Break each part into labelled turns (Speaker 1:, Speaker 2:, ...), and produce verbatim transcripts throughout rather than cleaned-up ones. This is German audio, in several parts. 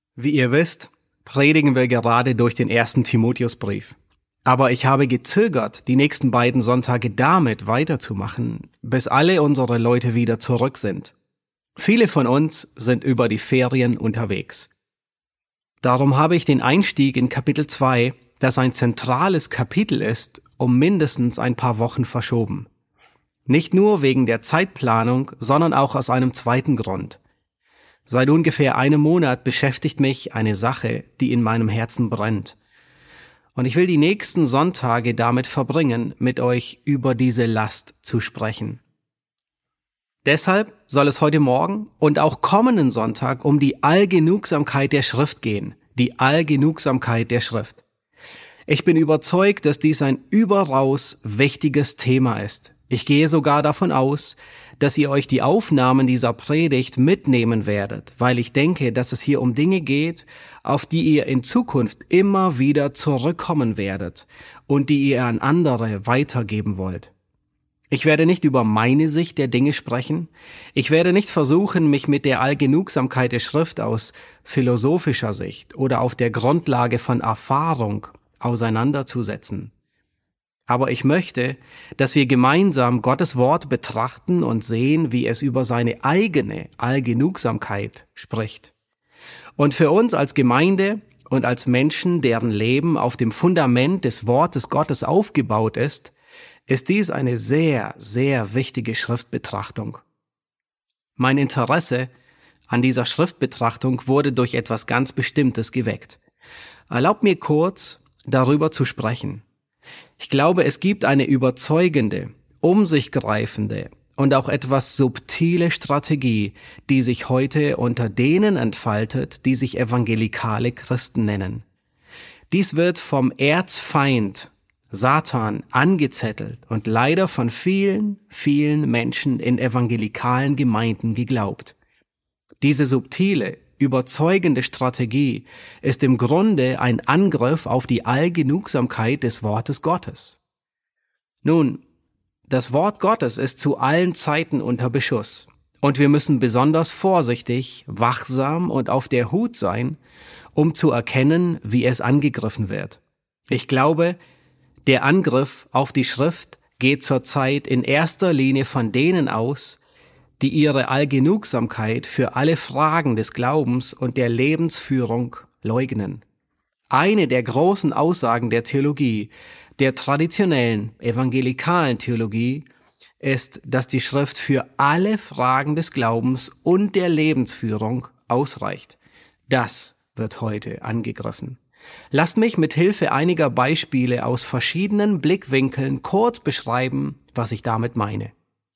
Speaker 1: Wie ihr wisst, predigen wir gerade durch den ersten Timotheusbrief. Aber ich habe gezögert, die nächsten beiden Sonntage damit weiterzumachen, bis alle unsere Leute wieder zurück sind. Viele von uns sind über die Ferien unterwegs. Darum habe ich den Einstieg in Kapitel zwei, das ein zentrales Kapitel ist, um mindestens ein paar Wochen verschoben. Nicht nur wegen der Zeitplanung, sondern auch aus einem zweiten Grund. Seit ungefähr einem Monat beschäftigt mich eine Sache, die in meinem Herzen brennt. Und ich will die nächsten Sonntage damit verbringen, mit euch über diese Last zu sprechen. Deshalb soll es heute Morgen und auch kommenden Sonntag um die Allgenugsamkeit der Schrift gehen. Die Allgenugsamkeit der Schrift. Ich bin überzeugt, dass dies ein überaus wichtiges Thema ist. Ich gehe sogar davon aus, dass ihr euch die Aufnahmen dieser Predigt mitnehmen werdet, weil ich denke, dass es hier um Dinge geht, auf die ihr in Zukunft immer wieder zurückkommen werdet und die ihr an andere weitergeben wollt. Ich werde nicht über meine Sicht der Dinge sprechen. Ich werde nicht versuchen, mich mit der Allgenugsamkeit der Schrift aus philosophischer Sicht oder auf der Grundlage von Erfahrung auseinanderzusetzen. Aber ich möchte, dass wir gemeinsam Gottes Wort betrachten und sehen, wie es über seine eigene Allgenugsamkeit spricht. Und für uns als Gemeinde und als Menschen, deren Leben auf dem Fundament des Wortes Gottes aufgebaut ist, ist dies eine sehr, sehr wichtige Schriftbetrachtung. Mein Interesse an dieser Schriftbetrachtung wurde durch etwas ganz Bestimmtes geweckt. Erlaubt mir kurz, darüber zu sprechen. Ich glaube, es gibt eine überzeugende, um sich greifende und auch etwas subtile Strategie, die sich heute unter denen entfaltet, die sich evangelikale Christen nennen. Dies wird vom Erzfeind Satan angezettelt und leider von vielen, vielen Menschen in evangelikalen Gemeinden geglaubt. Diese subtile, überzeugende Strategie ist im Grunde ein Angriff auf die Allgenugsamkeit des Wortes Gottes. Nun, das Wort Gottes ist zu allen Zeiten unter Beschuss und wir müssen besonders vorsichtig, wachsam und auf der Hut sein, um zu erkennen, wie es angegriffen wird. Ich glaube, der Angriff auf die Schrift geht zurzeit in erster Linie von denen aus, die ihre Allgenugsamkeit für alle Fragen des Glaubens und der Lebensführung leugnen. Eine der großen Aussagen der Theologie, der traditionellen evangelikalen Theologie, ist, dass die Schrift für alle Fragen des Glaubens und der Lebensführung ausreicht. Das wird heute angegriffen. Lasst mich mit Hilfe einiger Beispiele aus verschiedenen Blickwinkeln kurz beschreiben, was ich damit meine.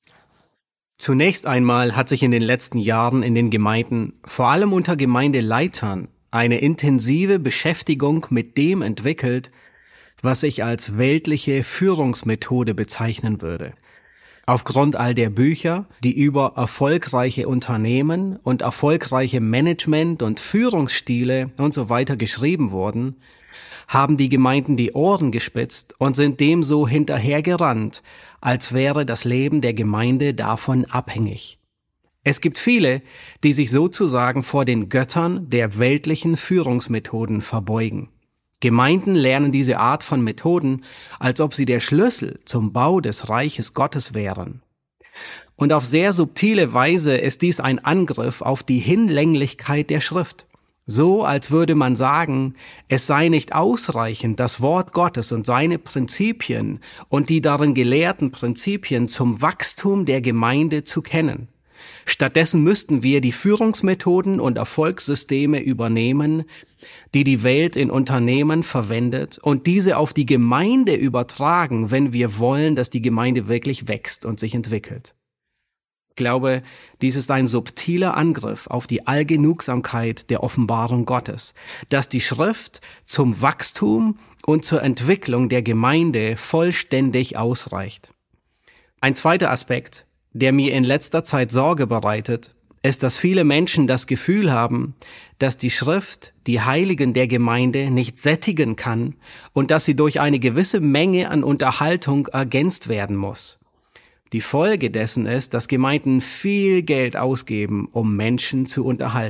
Speaker 1: Zunächst einmal hat sich in den letzten Jahren in den Gemeinden, vor allem unter Gemeindeleitern, eine intensive Beschäftigung mit dem entwickelt, was ich als weltliche Führungsmethode bezeichnen würde. Aufgrund all der Bücher, die über erfolgreiche Unternehmen und erfolgreiche Management- und Führungsstile und so weiter geschrieben wurden, haben die Gemeinden die Ohren gespitzt und sind dem so hinterhergerannt, als wäre das Leben der Gemeinde davon abhängig. Es gibt viele, die sich sozusagen vor den Göttern der weltlichen Führungsmethoden verbeugen. Gemeinden lernen diese Art von Methoden, als ob sie der Schlüssel zum Bau des Reiches Gottes wären. Und auf sehr subtile Weise ist dies ein Angriff auf die Hinlänglichkeit der Schrift. So, als würde man sagen, es sei nicht ausreichend, das Wort Gottes und seine Prinzipien und die darin gelehrten Prinzipien zum Wachstum der Gemeinde zu kennen. Stattdessen müssten wir die Führungsmethoden und Erfolgssysteme übernehmen, die die Welt in Unternehmen verwendet und diese auf die Gemeinde übertragen, wenn wir wollen, dass die Gemeinde wirklich wächst und sich entwickelt. Ich glaube, dies ist ein subtiler Angriff auf die Allgenugsamkeit der Offenbarung Gottes, dass die Schrift zum Wachstum und zur Entwicklung der Gemeinde vollständig ausreicht. Ein zweiter Aspekt, der mir in letzter Zeit Sorge bereitet, ist, dass viele Menschen das Gefühl haben, dass die Schrift die Heiligen der Gemeinde nicht sättigen kann und dass sie durch eine gewisse Menge an Unterhaltung ergänzt werden muss. Die Folge dessen ist, dass Gemeinden viel Geld ausgeben, um Menschen zu unterhalten.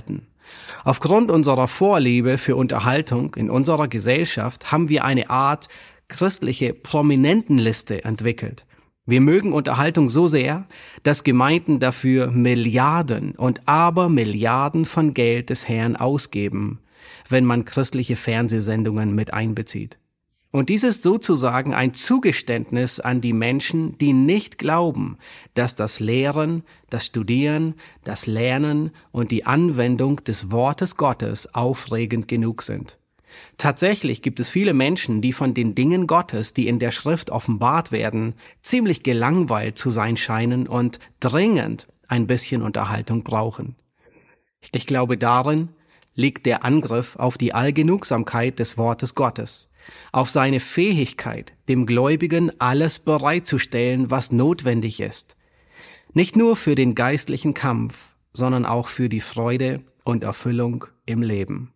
Speaker 1: Aufgrund unserer Vorliebe für Unterhaltung in unserer Gesellschaft haben wir eine Art christliche Prominentenliste entwickelt. Wir mögen Unterhaltung so sehr, dass Gemeinden dafür Milliarden und Abermilliarden von Geld des Herrn ausgeben, wenn man christliche Fernsehsendungen mit einbezieht. Und dies ist sozusagen ein Zugeständnis an die Menschen, die nicht glauben, dass das Lehren, das Studieren, das Lernen und die Anwendung des Wortes Gottes aufregend genug sind. Tatsächlich gibt es viele Menschen, die von den Dingen Gottes, die in der Schrift offenbart werden, ziemlich gelangweilt zu sein scheinen und dringend ein bisschen Unterhaltung brauchen. Ich glaube, darin liegt der Angriff auf die Allgenugsamkeit des Wortes Gottes, auf seine Fähigkeit, dem Gläubigen alles bereitzustellen, was notwendig ist. Nicht nur für den geistlichen Kampf, sondern auch für die Freude und Erfüllung im Leben.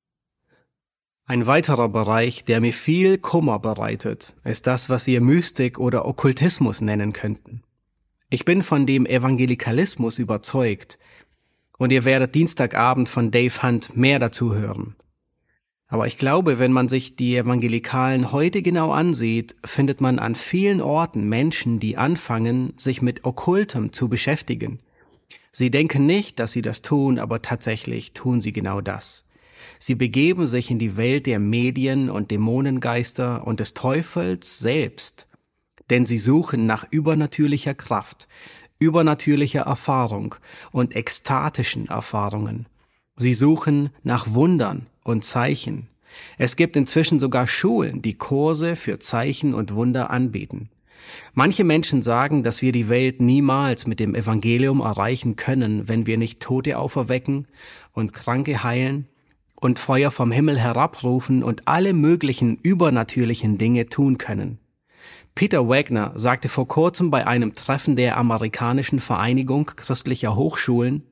Speaker 1: Ein weiterer Bereich, der mir viel Kummer bereitet, ist das, was wir Mystik oder Okkultismus nennen könnten. Ich bin von dem Evangelikalismus überzeugt und ihr werdet Dienstagabend von Dave Hunt mehr dazu hören. Aber ich glaube, wenn man sich die Evangelikalen heute genau ansieht, findet man an vielen Orten Menschen, die anfangen, sich mit Okkultem zu beschäftigen. Sie denken nicht, dass sie das tun, aber tatsächlich tun sie genau das. Sie begeben sich in die Welt der Medien und Dämonengeister und des Teufels selbst, denn sie suchen nach übernatürlicher Kraft, übernatürlicher Erfahrung und ekstatischen Erfahrungen. Sie suchen nach Wundern und Zeichen. Es gibt inzwischen sogar Schulen, die Kurse für Zeichen und Wunder anbieten. Manche Menschen sagen, dass wir die Welt niemals mit dem Evangelium erreichen können, wenn wir nicht Tote auferwecken und Kranke heilen und Feuer vom Himmel herabrufen und alle möglichen übernatürlichen Dinge tun können. Peter Wagner sagte vor kurzem bei einem Treffen der amerikanischen Vereinigung christlicher Hochschulen: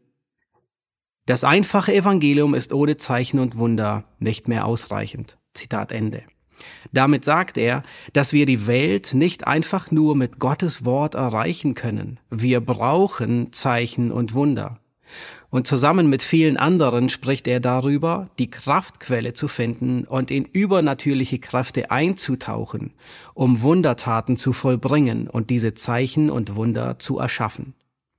Speaker 1: Das einfache Evangelium ist ohne Zeichen und Wunder nicht mehr ausreichend. Zitat Ende. Damit sagt er, dass wir die Welt nicht einfach nur mit Gottes Wort erreichen können. Wir brauchen Zeichen und Wunder. Und zusammen mit vielen anderen spricht er darüber, die Kraftquelle zu finden und in übernatürliche Kräfte einzutauchen, um Wundertaten zu vollbringen und diese Zeichen und Wunder zu erschaffen.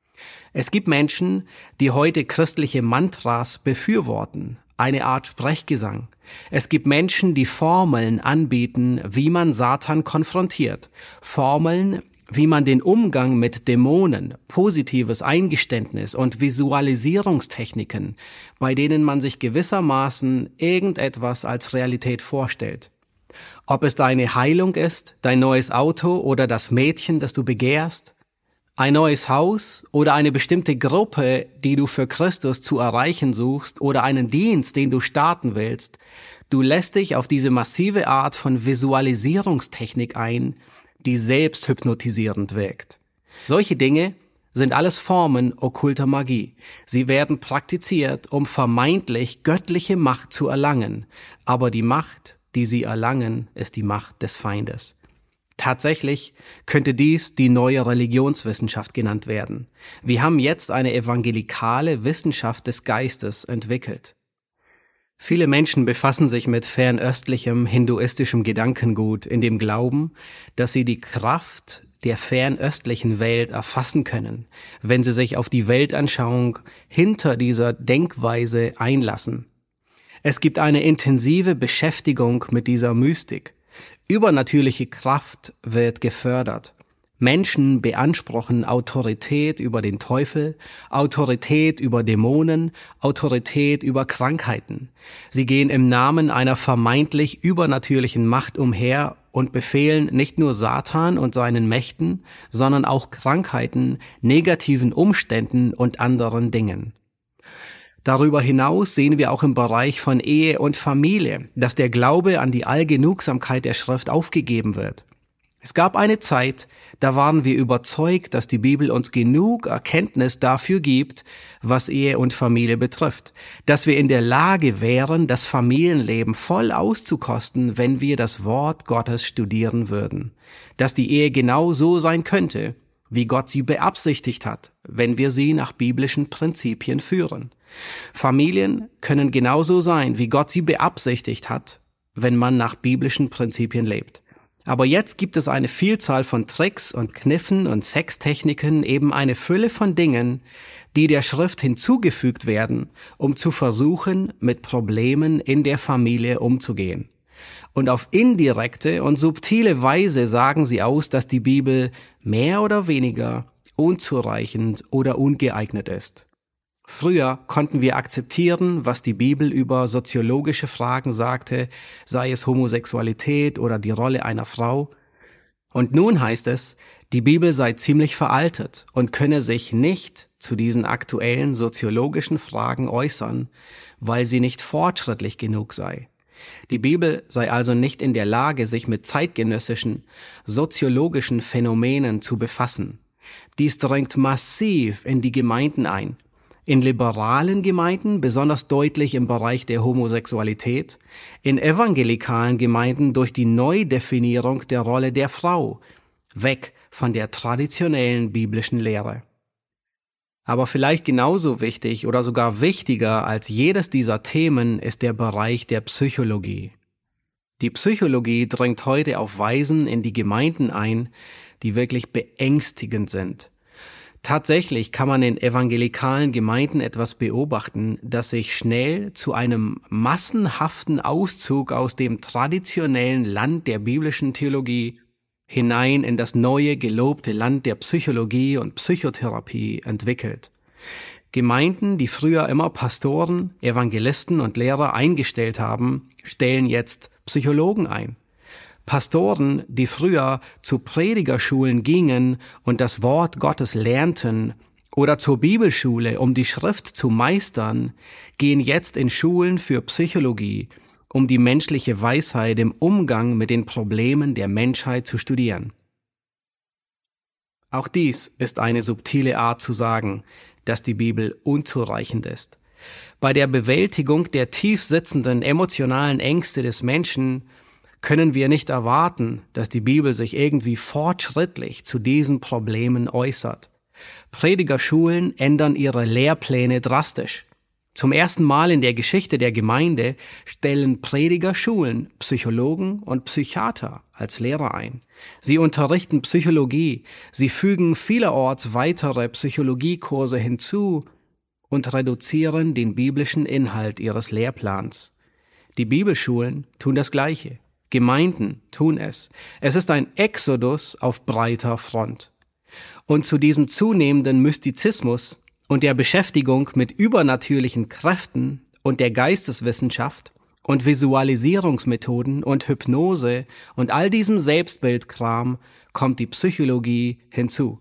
Speaker 1: Es gibt Menschen, die heute christliche Mantras befürworten, eine Art Sprechgesang. Es gibt Menschen, die Formeln anbieten, wie man Satan konfrontiert, Formeln, wie man den Umgang mit Dämonen, positives Eingeständnis und Visualisierungstechniken, bei denen man sich gewissermaßen irgendetwas als Realität vorstellt. Ob es deine Heilung ist, dein neues Auto oder das Mädchen, das du begehrst, ein neues Haus oder eine bestimmte Gruppe, die du für Christus zu erreichen suchst oder einen Dienst, den du starten willst, du lässt dich auf diese massive Art von Visualisierungstechnik ein, die selbst hypnotisierend wirkt. Solche Dinge sind alles Formen okkulter Magie. Sie werden praktiziert, um vermeintlich göttliche Macht zu erlangen, aber die Macht, die sie erlangen, ist die Macht des Feindes. Tatsächlich könnte dies die neue Religionswissenschaft genannt werden. Wir haben jetzt eine evangelikale Wissenschaft des Geistes entwickelt. Viele Menschen befassen sich mit fernöstlichem, hinduistischem Gedankengut in dem Glauben, dass sie die Kraft der fernöstlichen Welt erfassen können, wenn sie sich auf die Weltanschauung hinter dieser Denkweise einlassen. Es gibt eine intensive Beschäftigung mit dieser Mystik. Übernatürliche Kraft wird gefördert. Menschen beanspruchen Autorität über den Teufel, Autorität über Dämonen, Autorität über Krankheiten. Sie gehen im Namen einer vermeintlich übernatürlichen Macht umher und befehlen nicht nur Satan und seinen Mächten, sondern auch Krankheiten, negativen Umständen und anderen Dingen. Darüber hinaus sehen wir auch im Bereich von Ehe und Familie, dass der Glaube an die Allgenugsamkeit der Schrift aufgegeben wird. Es gab eine Zeit, da waren wir überzeugt, dass die Bibel uns genug Erkenntnis dafür gibt, was Ehe und Familie betrifft, dass wir in der Lage wären, das Familienleben voll auszukosten, wenn wir das Wort Gottes studieren würden, dass die Ehe genau so sein könnte, wie Gott sie beabsichtigt hat, wenn wir sie nach biblischen Prinzipien führen. Familien können genauso sein, wie Gott sie beabsichtigt hat, wenn man nach biblischen Prinzipien lebt. Aber jetzt gibt es eine Vielzahl von Tricks und Kniffen und Sextechniken, eben eine Fülle von Dingen, die der Schrift hinzugefügt werden, um zu versuchen, mit Problemen in der Familie umzugehen. Und auf indirekte und subtile Weise sagen sie aus, dass die Bibel mehr oder weniger unzureichend oder ungeeignet ist. Früher konnten wir akzeptieren, was die Bibel über soziologische Fragen sagte, sei es Homosexualität oder die Rolle einer Frau. Und nun heißt es, die Bibel sei ziemlich veraltet und könne sich nicht zu diesen aktuellen soziologischen Fragen äußern, weil sie nicht fortschrittlich genug sei. Die Bibel sei also nicht in der Lage, sich mit zeitgenössischen, soziologischen Phänomenen zu befassen. Dies drängt massiv in die Gemeinden ein. In liberalen Gemeinden, besonders deutlich im Bereich der Homosexualität, in evangelikalen Gemeinden durch die Neudefinierung der Rolle der Frau, weg von der traditionellen biblischen Lehre. Aber vielleicht genauso wichtig oder sogar wichtiger als jedes dieser Themen ist der Bereich der Psychologie. Die Psychologie dringt heute auf Weisen in die Gemeinden ein, die wirklich beängstigend sind. Tatsächlich kann man in evangelikalen Gemeinden etwas beobachten, das sich schnell zu einem massenhaften Auszug aus dem traditionellen Land der biblischen Theologie hinein in das neue, gelobte Land der Psychologie und Psychotherapie entwickelt. Gemeinden, die früher immer Pastoren, Evangelisten und Lehrer eingestellt haben, stellen jetzt Psychologen ein. Pastoren, die früher zu Predigerschulen gingen und das Wort Gottes lernten oder zur Bibelschule, um die Schrift zu meistern, gehen jetzt in Schulen für Psychologie, um die menschliche Weisheit im Umgang mit den Problemen der Menschheit zu studieren. Auch dies ist eine subtile Art zu sagen, dass die Bibel unzureichend ist. Bei der Bewältigung der tief sitzenden emotionalen Ängste des Menschen können wir nicht erwarten, dass die Bibel sich irgendwie fortschrittlich zu diesen Problemen äußert. Predigerschulen ändern ihre Lehrpläne drastisch. Zum ersten Mal in der Geschichte der Gemeinde stellen Predigerschulen Psychologen und Psychiater als Lehrer ein. Sie unterrichten Psychologie, sie fügen vielerorts weitere Psychologiekurse hinzu und reduzieren den biblischen Inhalt ihres Lehrplans. Die Bibelschulen tun das Gleiche. Gemeinden tun es. Es ist ein Exodus auf breiter Front. Und zu diesem zunehmenden Mystizismus und der Beschäftigung mit übernatürlichen Kräften und der Geisteswissenschaft und Visualisierungsmethoden und Hypnose und all diesem Selbstbildkram kommt die Psychologie hinzu.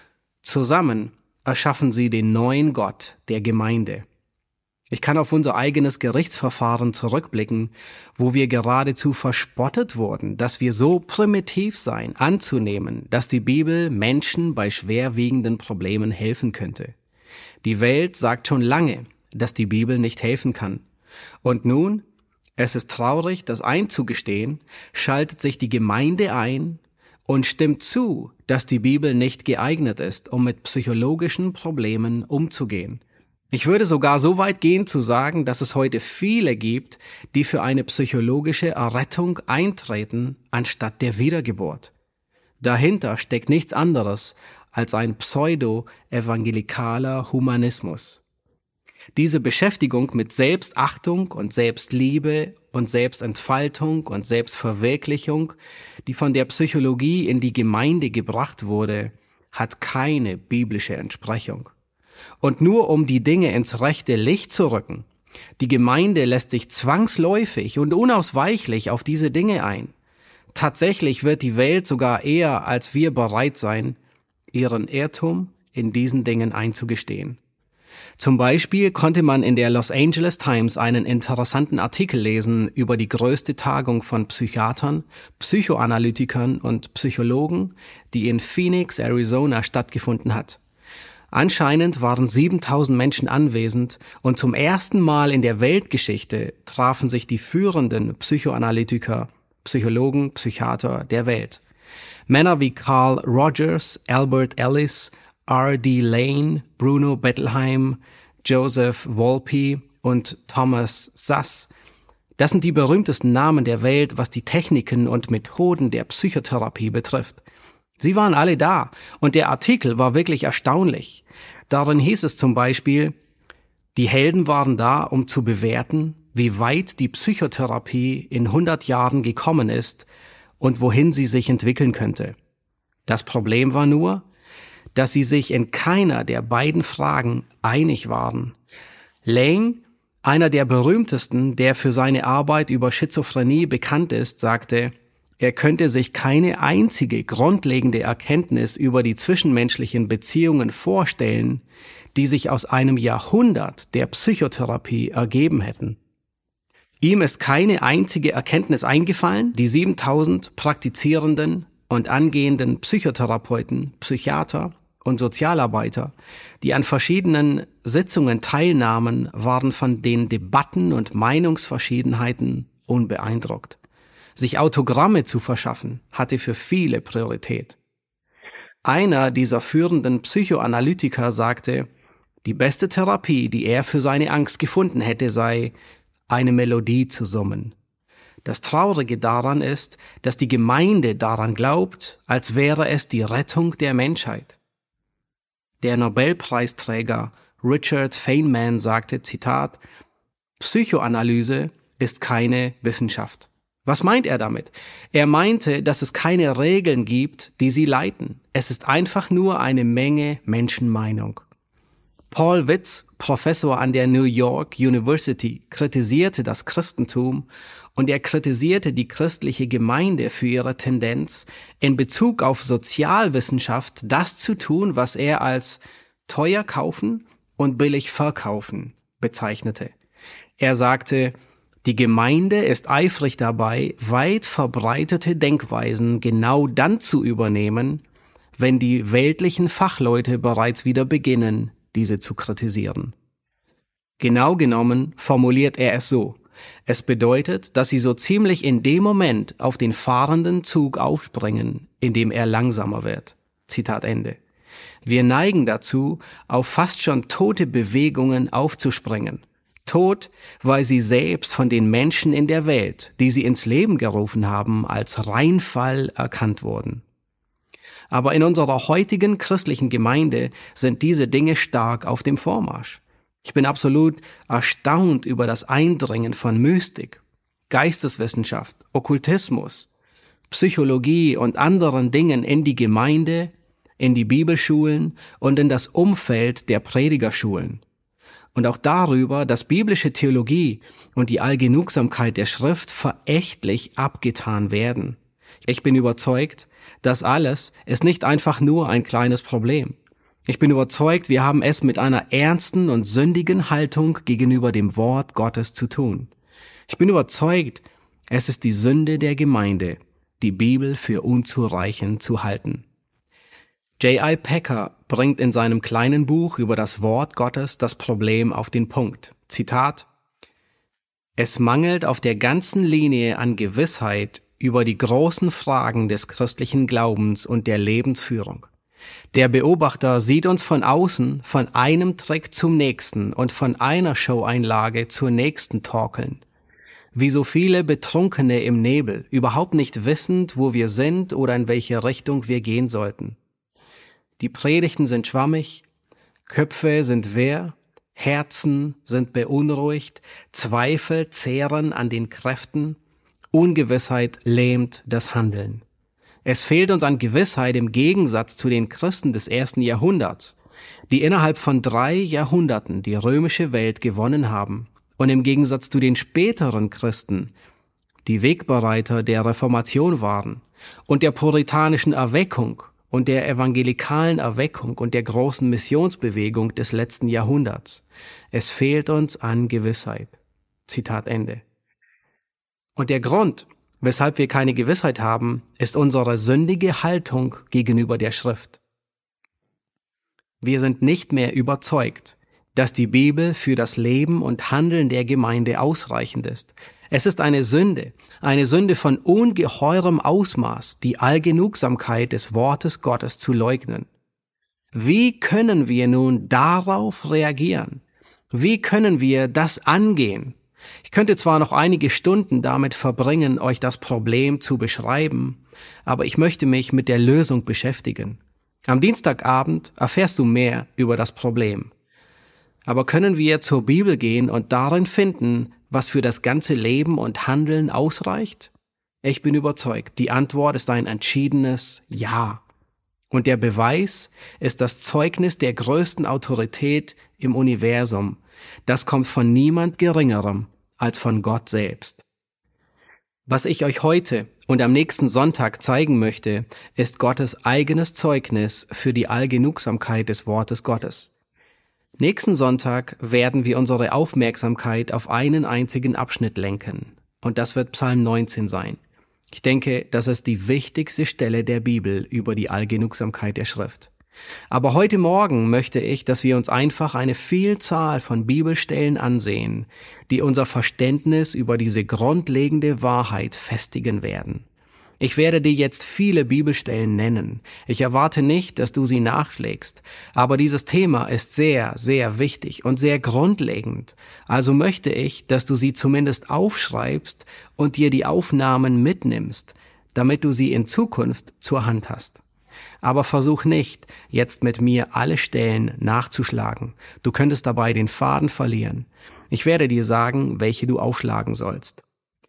Speaker 1: Zusammen erschaffen sie den neuen Gott der Gemeinde. Ich kann auf unser eigenes Gerichtsverfahren zurückblicken, wo wir geradezu verspottet wurden, dass wir so primitiv seien, anzunehmen, dass die Bibel Menschen bei schwerwiegenden Problemen helfen könnte. Die Welt sagt schon lange, dass die Bibel nicht helfen kann. Und nun, es ist traurig, das einzugestehen, schaltet sich die Gemeinde ein und stimmt zu, dass die Bibel nicht geeignet ist, um mit psychologischen Problemen umzugehen. Ich würde sogar so weit gehen zu sagen, dass es heute viele gibt, die für eine psychologische Errettung eintreten, anstatt der Wiedergeburt. Dahinter steckt nichts anderes als ein pseudo-evangelikaler Humanismus. Diese Beschäftigung mit Selbstachtung und Selbstliebe und Selbstentfaltung und Selbstverwirklichung, die von der Psychologie in die Gemeinde gebracht wurde, hat keine biblische Entsprechung. Und nur um die Dinge ins rechte Licht zu rücken, die Gemeinde lässt sich zwangsläufig und unausweichlich auf diese Dinge ein. Tatsächlich wird die Welt sogar eher als wir bereit sein, ihren Irrtum in diesen Dingen einzugestehen. Zum Beispiel konnte man in der Los Angeles Times einen interessanten Artikel lesen über die größte Tagung von Psychiatern, Psychoanalytikern und Psychologen, die in Phoenix, Arizona stattgefunden hat. Anscheinend waren siebentausend Menschen anwesend und zum ersten Mal in der Weltgeschichte trafen sich die führenden Psychoanalytiker, Psychologen, Psychiater der Welt. Männer wie Carl Rogers, Albert Ellis, R D Lane, Bruno Bettelheim, Joseph Wolpe und Thomas Szasz. Das sind die berühmtesten Namen der Welt, was die Techniken und Methoden der Psychotherapie betrifft. Sie waren alle da und der Artikel war wirklich erstaunlich. Darin hieß es zum Beispiel, die Helden waren da, um zu bewerten, wie weit die Psychotherapie in hundert Jahren gekommen ist und wohin sie sich entwickeln könnte. Das Problem war nur, dass sie sich in keiner der beiden Fragen einig waren. Lange, einer der berühmtesten, der für seine Arbeit über Schizophrenie bekannt ist, sagte, er könnte sich keine einzige grundlegende Erkenntnis über die zwischenmenschlichen Beziehungen vorstellen, die sich aus einem Jahrhundert der Psychotherapie ergeben hätten. Ihm ist keine einzige Erkenntnis eingefallen, die siebentausend praktizierenden und angehenden Psychotherapeuten, Psychiater und Sozialarbeiter, die an verschiedenen Sitzungen teilnahmen, waren von den Debatten und Meinungsverschiedenheiten unbeeindruckt. Sich Autogramme zu verschaffen, hatte für viele Priorität. Einer dieser führenden Psychoanalytiker sagte, die beste Therapie, die er für seine Angst gefunden hätte, sei, eine Melodie zu summen. Das Traurige daran ist, dass die Gemeinde daran glaubt, als wäre es die Rettung der Menschheit. Der Nobelpreisträger Richard Feynman sagte, Zitat, Psychoanalyse ist keine Wissenschaft. Was meint er damit? Er meinte, dass es keine Regeln gibt, die sie leiten. Es ist einfach nur eine Menge Menschenmeinung. Paul Witz, Professor an der New York University, kritisierte das Christentum und er kritisierte die christliche Gemeinde für ihre Tendenz, in Bezug auf Sozialwissenschaft das zu tun, was er als teuer kaufen und billig verkaufen bezeichnete. Er sagte, die Gemeinde ist eifrig dabei, weit verbreitete Denkweisen genau dann zu übernehmen, wenn die weltlichen Fachleute bereits wieder beginnen, diese zu kritisieren. Genau genommen formuliert er es so. Es bedeutet, dass sie so ziemlich in dem Moment auf den fahrenden Zug aufspringen, in dem er langsamer wird. Zitat Ende. Wir neigen dazu, auf fast schon tote Bewegungen aufzuspringen. Tot, weil sie selbst von den Menschen in der Welt, die sie ins Leben gerufen haben, als Reinfall erkannt wurden. Aber in unserer heutigen christlichen Gemeinde sind diese Dinge stark auf dem Vormarsch. Ich bin absolut erstaunt über das Eindringen von Mystik, Geisteswissenschaft, Okkultismus, Psychologie und anderen Dingen in die Gemeinde, in die Bibelschulen und in das Umfeld der Predigerschulen. Und auch darüber, dass biblische Theologie und die Allgenugsamkeit der Schrift verächtlich abgetan werden. Ich bin überzeugt, das alles ist nicht einfach nur ein kleines Problem. Ich bin überzeugt, wir haben es mit einer ernsten und sündigen Haltung gegenüber dem Wort Gottes zu tun. Ich bin überzeugt, es ist die Sünde der Gemeinde, die Bibel für unzureichend zu halten. J I Packer bringt in seinem kleinen Buch über das Wort Gottes das Problem auf den Punkt. Zitat: Es mangelt auf der ganzen Linie an Gewissheit über die großen Fragen des christlichen Glaubens und der Lebensführung. Der Beobachter sieht uns von außen von einem Trick zum nächsten und von einer Showeinlage zur nächsten torkeln. Wie so viele Betrunkene im Nebel, überhaupt nicht wissend, wo wir sind oder in welche Richtung wir gehen sollten. Die Predigten sind schwammig, Köpfe sind wirr, Herzen sind beunruhigt, Zweifel zehren an den Kräften, Ungewissheit lähmt das Handeln. Es fehlt uns an Gewissheit im Gegensatz zu den Christen des ersten Jahrhunderts, die innerhalb von drei Jahrhunderten die römische Welt gewonnen haben, und im Gegensatz zu den späteren Christen, die Wegbereiter der Reformation waren und der puritanischen Erweckung und der evangelikalen Erweckung und der großen Missionsbewegung des letzten Jahrhunderts. Es fehlt uns an Gewissheit. Zitat Ende. Und der Grund, weshalb wir keine Gewissheit haben, ist unsere sündige Haltung gegenüber der Schrift. Wir sind nicht mehr überzeugt, dass die Bibel für das Leben und Handeln der Gemeinde ausreichend ist. Es ist eine Sünde, eine Sünde von ungeheurem Ausmaß, die Allgenugsamkeit des Wortes Gottes zu leugnen. Wie können wir nun darauf reagieren? Wie können wir das angehen? Ich könnte zwar noch einige Stunden damit verbringen, euch das Problem zu beschreiben, aber ich möchte mich mit der Lösung beschäftigen. Am Dienstagabend erfährst du mehr über das Problem. Aber können wir zur Bibel gehen und darin finden, was für das ganze Leben und Handeln ausreicht? Ich bin überzeugt, die Antwort ist ein entschiedenes Ja. Und der Beweis ist das Zeugnis der größten Autorität im Universum. Das kommt von niemand Geringerem als von Gott selbst. Was ich euch heute und am nächsten Sonntag zeigen möchte, ist Gottes eigenes Zeugnis für die Allgenugsamkeit des Wortes Gottes. Nächsten Sonntag werden wir unsere Aufmerksamkeit auf einen einzigen Abschnitt lenken. Und das wird Psalm neunzehn sein. Ich denke, das ist die wichtigste Stelle der Bibel über die Allgenugsamkeit der Schrift. Aber heute Morgen möchte ich, dass wir uns einfach eine Vielzahl von Bibelstellen ansehen, die unser Verständnis über diese grundlegende Wahrheit festigen werden. Ich werde dir jetzt viele Bibelstellen nennen. Ich erwarte nicht, dass du sie nachschlägst, aber dieses Thema ist sehr, sehr wichtig und sehr grundlegend. Also möchte ich, dass du sie zumindest aufschreibst und dir die Aufnahmen mitnimmst, damit du sie in Zukunft zur Hand hast. Aber versuch nicht, jetzt mit mir alle Stellen nachzuschlagen. Du könntest dabei den Faden verlieren. Ich werde dir sagen, welche du aufschlagen sollst.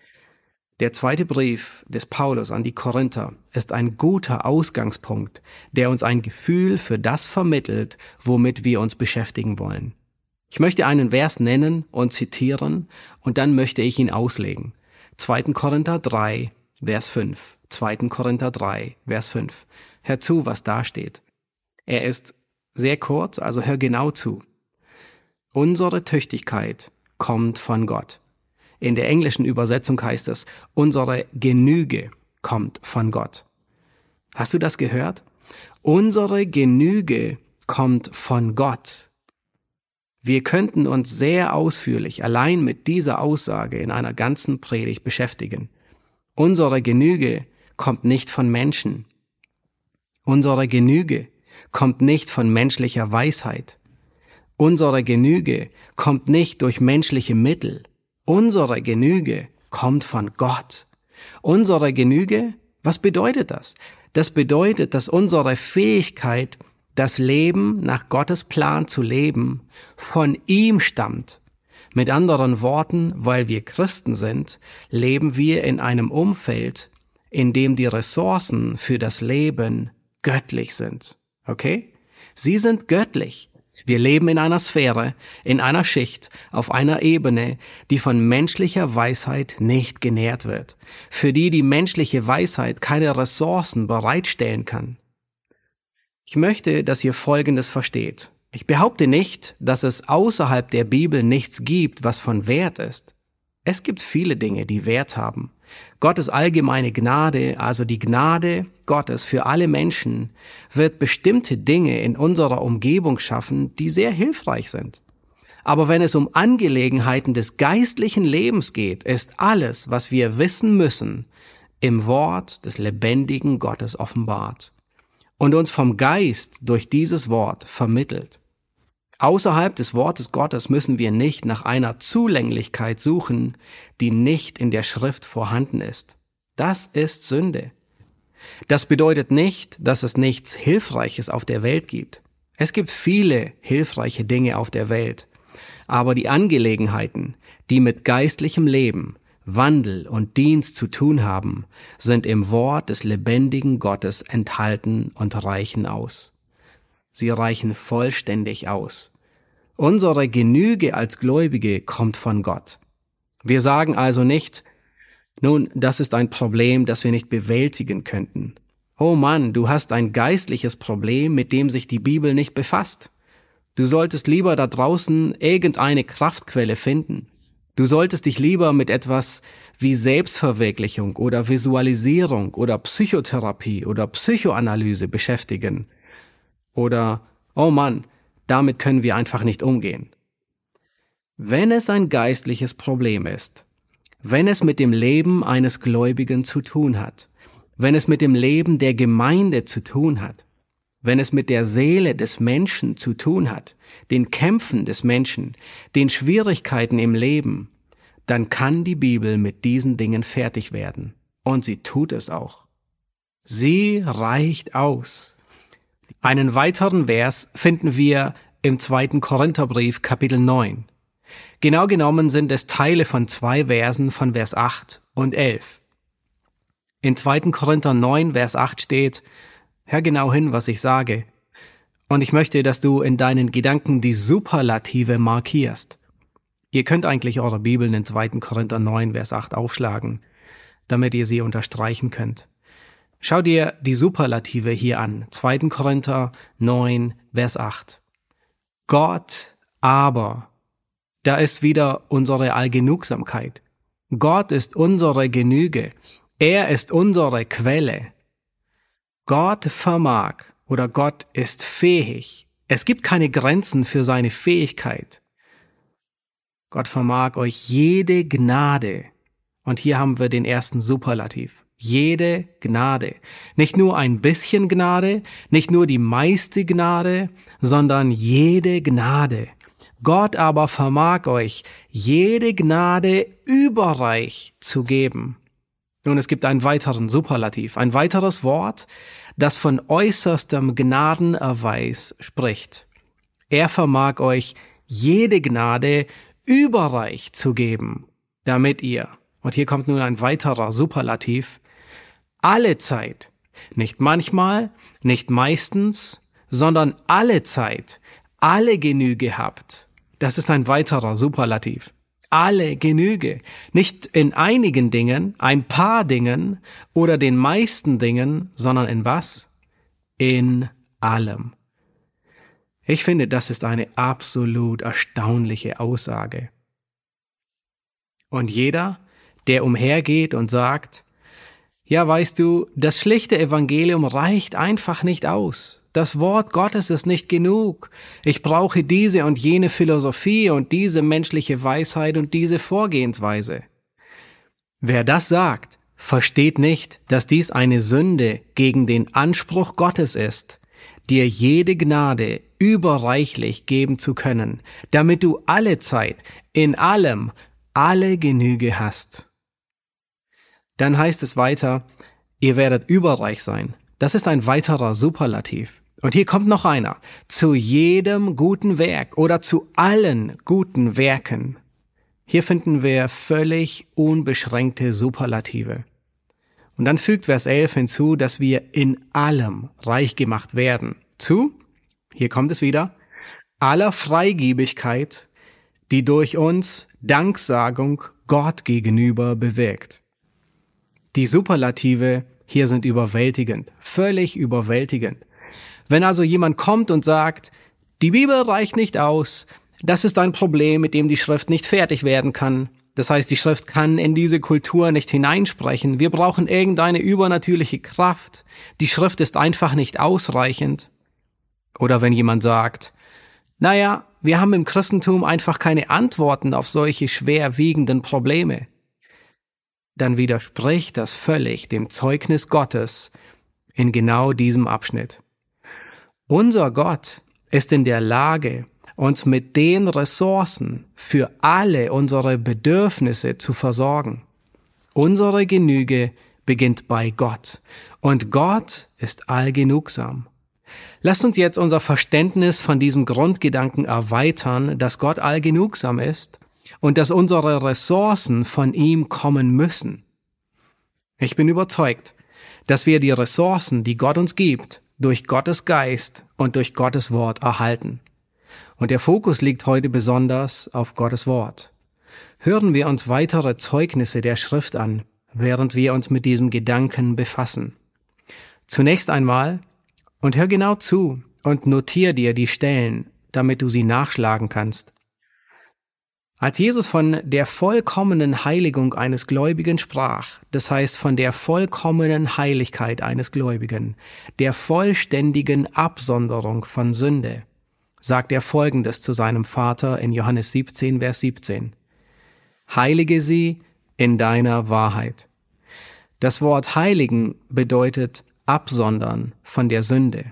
Speaker 1: Der zweite Brief des Paulus an die Korinther ist ein guter Ausgangspunkt, der uns ein Gefühl für das vermittelt, womit wir uns beschäftigen wollen. Ich möchte einen Vers nennen und zitieren, und dann möchte ich ihn auslegen. zweiter Korinther drei, Vers fünf. zweiter Korinther drei, Vers fünf. Hör zu, was da steht. Er ist sehr kurz, also hör genau zu. Unsere Tüchtigkeit kommt von Gott. In der englischen Übersetzung heißt es, unsere Genüge kommt von Gott. Hast du das gehört? Unsere Genüge kommt von Gott. Wir könnten uns sehr ausführlich allein mit dieser Aussage in einer ganzen Predigt beschäftigen. Unsere Genüge kommt nicht von Menschen. Unsere Genüge kommt nicht von menschlicher Weisheit. Unsere Genüge kommt nicht durch menschliche Mittel. Unsere Genüge kommt von Gott. Unsere Genüge, was bedeutet das? Das bedeutet, dass unsere Fähigkeit, das Leben nach Gottes Plan zu leben, von ihm stammt. Mit anderen Worten, weil wir Christen sind, leben wir in einem Umfeld, in dem die Ressourcen für das Leben göttlich sind. Okay? Sie sind göttlich. Wir leben in einer Sphäre, in einer Schicht, auf einer Ebene, die von menschlicher Weisheit nicht genährt wird, für die die menschliche Weisheit keine Ressourcen bereitstellen kann. Ich möchte, dass ihr Folgendes versteht. Ich behaupte nicht, dass es außerhalb der Bibel nichts gibt, was von Wert ist. Es gibt viele Dinge, die Wert haben. Gottes allgemeine Gnade, also die Gnade Gottes für alle Menschen, wird bestimmte Dinge in unserer Umgebung schaffen, die sehr hilfreich sind. Aber wenn es um Angelegenheiten des geistlichen Lebens geht, ist alles, was wir wissen müssen, im Wort des lebendigen Gottes offenbart und uns vom Geist durch dieses Wort vermittelt. Außerhalb des Wortes Gottes müssen wir nicht nach einer Zulänglichkeit suchen, die nicht in der Schrift vorhanden ist. Das ist Sünde. Das bedeutet nicht, dass es nichts Hilfreiches auf der Welt gibt. Es gibt viele hilfreiche Dinge auf der Welt. Aber die Angelegenheiten, die mit geistlichem Leben, Wandel und Dienst zu tun haben, sind im Wort des lebendigen Gottes enthalten und reichen aus. Sie reichen vollständig aus. Unsere Genüge als Gläubige kommt von Gott. Wir sagen also nicht, nun, das ist ein Problem, das wir nicht bewältigen könnten. Oh Mann, du hast ein geistliches Problem, mit dem sich die Bibel nicht befasst. Du solltest lieber da draußen irgendeine Kraftquelle finden. Du solltest dich lieber mit etwas wie Selbstverwirklichung oder Visualisierung oder Psychotherapie oder Psychoanalyse beschäftigen. Oder, oh Mann, damit können wir einfach nicht umgehen. Wenn es ein geistliches Problem ist, wenn es mit dem Leben eines Gläubigen zu tun hat, wenn es mit dem Leben der Gemeinde zu tun hat, wenn es mit der Seele des Menschen zu tun hat, den Kämpfen des Menschen, den Schwierigkeiten im Leben, dann kann die Bibel mit diesen Dingen fertig werden. Und sie tut es auch. Sie reicht aus. Einen weiteren Vers finden wir im zweiten Korintherbrief, Kapitel neun. Genau genommen sind es Teile von zwei Versen von Vers acht und elf. In zweiten Korinther neun, Vers acht steht: Hör genau hin, was ich sage. Und ich möchte, dass du in deinen Gedanken die Superlative markierst. Ihr könnt eigentlich eure Bibeln in zweiten Korinther neun, Vers acht aufschlagen, damit ihr sie unterstreichen könnt. Schau dir die Superlative hier an. zweiten Korinther neun, Vers acht. Gott aber, da ist wieder unsere Allgenugsamkeit. Gott ist unsere Genüge. Er ist unsere Quelle. Gott vermag oder Gott ist fähig. Es gibt keine Grenzen für seine Fähigkeit. Gott vermag euch jede Gnade. Und hier haben wir den ersten Superlativ. Jede Gnade. Nicht nur ein bisschen Gnade, nicht nur die meiste Gnade, sondern jede Gnade. Gott aber vermag euch jede Gnade überreich zu geben. Nun, es gibt einen weiteren Superlativ, ein weiteres Wort, das von äußerstem Gnadenerweis spricht. Er vermag euch jede Gnade überreich zu geben, damit ihr, und hier kommt nun ein weiterer Superlativ, alle Zeit, nicht manchmal, nicht meistens, sondern alle Zeit, alle Genüge habt. Das ist ein weiterer Superlativ. Alle Genüge. Nicht in einigen Dingen, ein paar Dingen oder den meisten Dingen, sondern in was? In allem. Ich finde, das ist eine absolut erstaunliche Aussage. Und jeder, der umhergeht und sagt, ja, weißt du, das schlichte Evangelium reicht einfach nicht aus. Das Wort Gottes ist nicht genug. Ich brauche diese und jene Philosophie und diese menschliche Weisheit und diese Vorgehensweise. Wer das sagt, versteht nicht, dass dies eine Sünde gegen den Anspruch Gottes ist, dir jede Gnade überreichlich geben zu können, damit du alle Zeit, in allem, alle Genüge hast. Dann heißt es weiter, ihr werdet überreich sein. Das ist ein weiterer Superlativ. Und hier kommt noch einer. Zu jedem guten Werk oder zu allen guten Werken. Hier finden wir völlig unbeschränkte Superlative. Und dann fügt Vers elf hinzu, dass wir in allem reich gemacht werden. Zu, hier kommt es wieder, aller Freigebigkeit, die durch uns Danksagung Gott gegenüber bewirkt. Die Superlative hier sind überwältigend, völlig überwältigend. Wenn also jemand kommt und sagt, die Bibel reicht nicht aus, das ist ein Problem, mit dem die Schrift nicht fertig werden kann. Das heißt, die Schrift kann in diese Kultur nicht hineinsprechen. Wir brauchen irgendeine übernatürliche Kraft. Die Schrift ist einfach nicht ausreichend. Oder wenn jemand sagt, naja, wir haben im Christentum einfach keine Antworten auf solche schwerwiegenden Probleme. Dann widerspricht das völlig dem Zeugnis Gottes in genau diesem Abschnitt. Unser Gott ist in der Lage, uns mit den Ressourcen für alle unsere Bedürfnisse zu versorgen. Unsere Genüge beginnt bei Gott und Gott ist allgenugsam. Lasst uns jetzt unser Verständnis von diesem Grundgedanken erweitern, dass Gott allgenugsam ist und dass unsere Ressourcen von ihm kommen müssen. Ich bin überzeugt, dass wir die Ressourcen, die Gott uns gibt, durch Gottes Geist und durch Gottes Wort erhalten. Und der Fokus liegt heute besonders auf Gottes Wort. Hören wir uns weitere Zeugnisse der Schrift an, während wir uns mit diesem Gedanken befassen. Zunächst einmal, und hör genau zu und notier dir die Stellen, damit du sie nachschlagen kannst. Als Jesus von der vollkommenen Heiligung eines Gläubigen sprach, das heißt von der vollkommenen Heiligkeit eines Gläubigen, der vollständigen Absonderung von Sünde, sagt er Folgendes zu seinem Vater in Johannes siebzehn, Vers siebzehn. Heilige sie in deiner Wahrheit. Das Wort heiligen bedeutet absondern von der Sünde.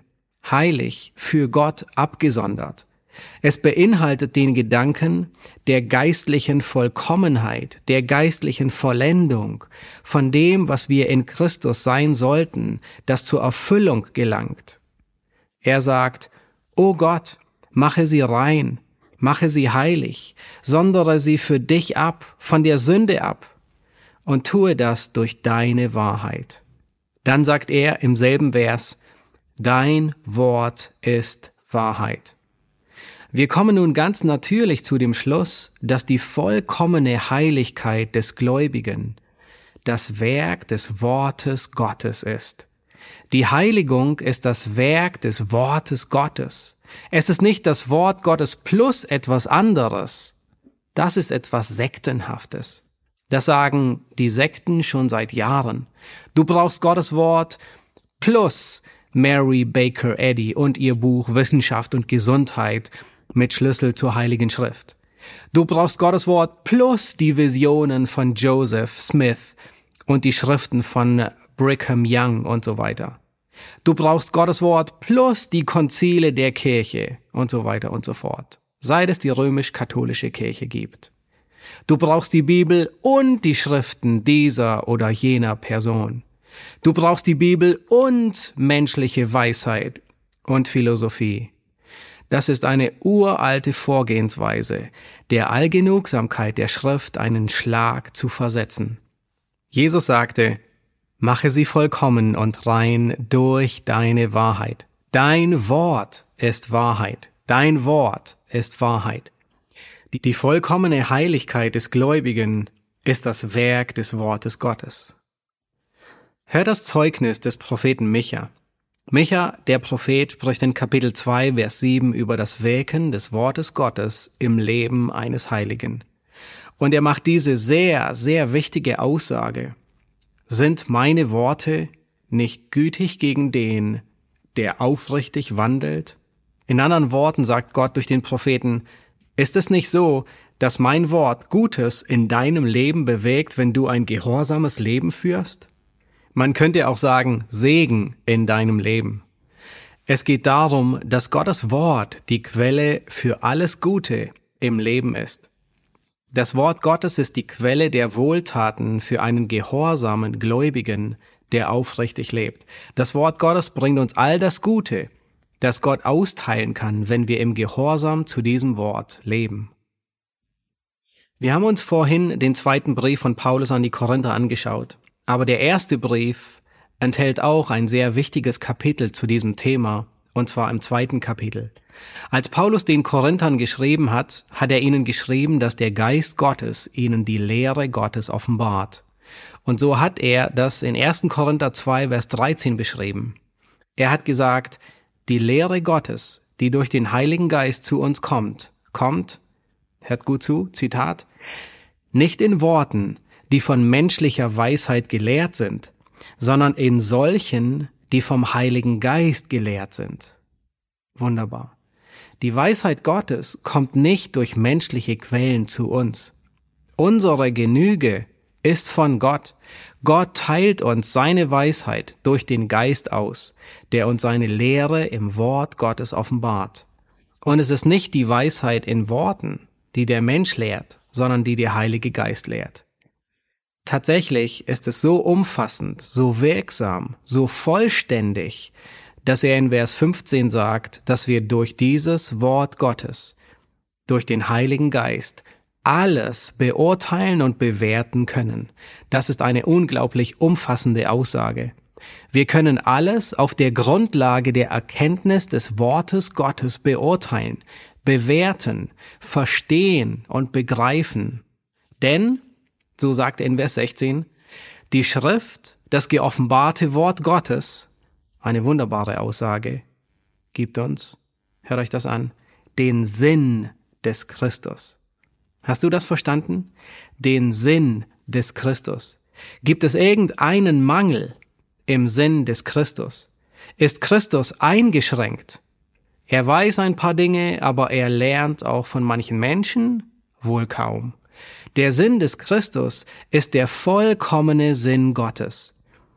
Speaker 1: heilig, für Gott abgesondert. Es beinhaltet den Gedanken der geistlichen Vollkommenheit, der geistlichen Vollendung, von dem, was wir in Christus sein sollten, das zur Erfüllung gelangt. Er sagt, O Gott, mache sie rein, mache sie heilig, sondere sie für dich ab, von der Sünde ab, und tue das durch deine Wahrheit. Dann sagt er im selben Vers, dein Wort ist Wahrheit. Wir kommen nun ganz natürlich zu dem Schluss, dass die vollkommene Heiligkeit des Gläubigen das Werk des Wortes Gottes ist. Die Heiligung ist das Werk des Wortes Gottes. Es ist nicht das Wort Gottes plus etwas anderes. Das ist etwas Sektenhaftes. Das sagen die Sekten schon seit Jahren. Du brauchst Gottes Wort plus Mary Baker Eddy und ihr Buch Wissenschaft und Gesundheit mit Schlüssel zur Heiligen Schrift. Du brauchst Gottes Wort plus die Visionen von Joseph Smith und die Schriften von Brigham Young und so weiter. Du brauchst Gottes Wort plus die Konzile der Kirche und so weiter und so fort, seit es die römisch-katholische Kirche gibt. Du brauchst die Bibel und die Schriften dieser oder jener Person. Du brauchst die Bibel und menschliche Weisheit und Philosophie. Das ist eine uralte Vorgehensweise, der Allgenugsamkeit der Schrift einen Schlag zu versetzen. Jesus sagte, mache sie vollkommen und rein durch deine Wahrheit. Dein Wort ist Wahrheit. Dein Wort ist Wahrheit. Die, die vollkommene Heiligkeit des Gläubigen ist das Werk des Wortes Gottes. Hör das Zeugnis des Propheten Micha. Micha, der Prophet, spricht in Kapitel zwei, Vers sieben über das Wirken des Wortes Gottes im Leben eines Heiligen. Und er macht diese sehr, sehr wichtige Aussage. Sind meine Worte nicht gütig gegen den, der aufrichtig wandelt? In anderen Worten sagt Gott durch den Propheten, ist es nicht so, dass mein Wort Gutes in deinem Leben bewegt, wenn du ein gehorsames Leben führst? Man könnte auch sagen, Segen in deinem Leben. Es geht darum, dass Gottes Wort die Quelle für alles Gute im Leben ist. Das Wort Gottes ist die Quelle der Wohltaten für einen gehorsamen Gläubigen, der aufrichtig lebt. Das Wort Gottes bringt uns all das Gute, das Gott austeilen kann, wenn wir im Gehorsam zu diesem Wort leben. Wir haben uns vorhin den zweiten Brief von Paulus an die Korinther angeschaut. Aber der erste Brief enthält auch ein sehr wichtiges Kapitel zu diesem Thema, und zwar im zweiten Kapitel. Als Paulus den Korinthern geschrieben hat, hat er ihnen geschrieben, dass der Geist Gottes ihnen die Lehre Gottes offenbart. Und so hat er das in ersten Korinther zwei, Vers dreizehn beschrieben. Er hat gesagt, die Lehre Gottes, die durch den Heiligen Geist zu uns kommt, kommt, hört gut zu, Zitat, nicht in Worten, die von menschlicher Weisheit gelehrt sind, sondern in solchen, die vom Heiligen Geist gelehrt sind. Wunderbar. Die Weisheit Gottes kommt nicht durch menschliche Quellen zu uns. Unsere Genüge ist von Gott. Gott teilt uns seine Weisheit durch den Geist aus, der uns seine Lehre im Wort Gottes offenbart. Und es ist nicht die Weisheit in Worten, die der Mensch lehrt, sondern die der Heilige Geist lehrt. Tatsächlich ist es so umfassend, so wirksam, so vollständig, dass er in Vers fünfzehn sagt, dass wir durch dieses Wort Gottes, durch den Heiligen Geist, alles beurteilen und bewerten können. Das ist eine unglaublich umfassende Aussage. Wir können alles auf der Grundlage der Erkenntnis des Wortes Gottes beurteilen, bewerten, verstehen und begreifen. Denn so sagt er in Vers sechzehn, die Schrift, das geoffenbarte Wort Gottes, eine wunderbare Aussage, gibt uns, hört euch das an, den Sinn des Christus. Hast du das verstanden? Den Sinn des Christus. Gibt es irgendeinen Mangel im Sinn des Christus? Ist Christus eingeschränkt? Er weiß ein paar Dinge, aber er lernt auch von manchen Menschen? Wohl kaum. Der Sinn des Christus ist der vollkommene Sinn Gottes.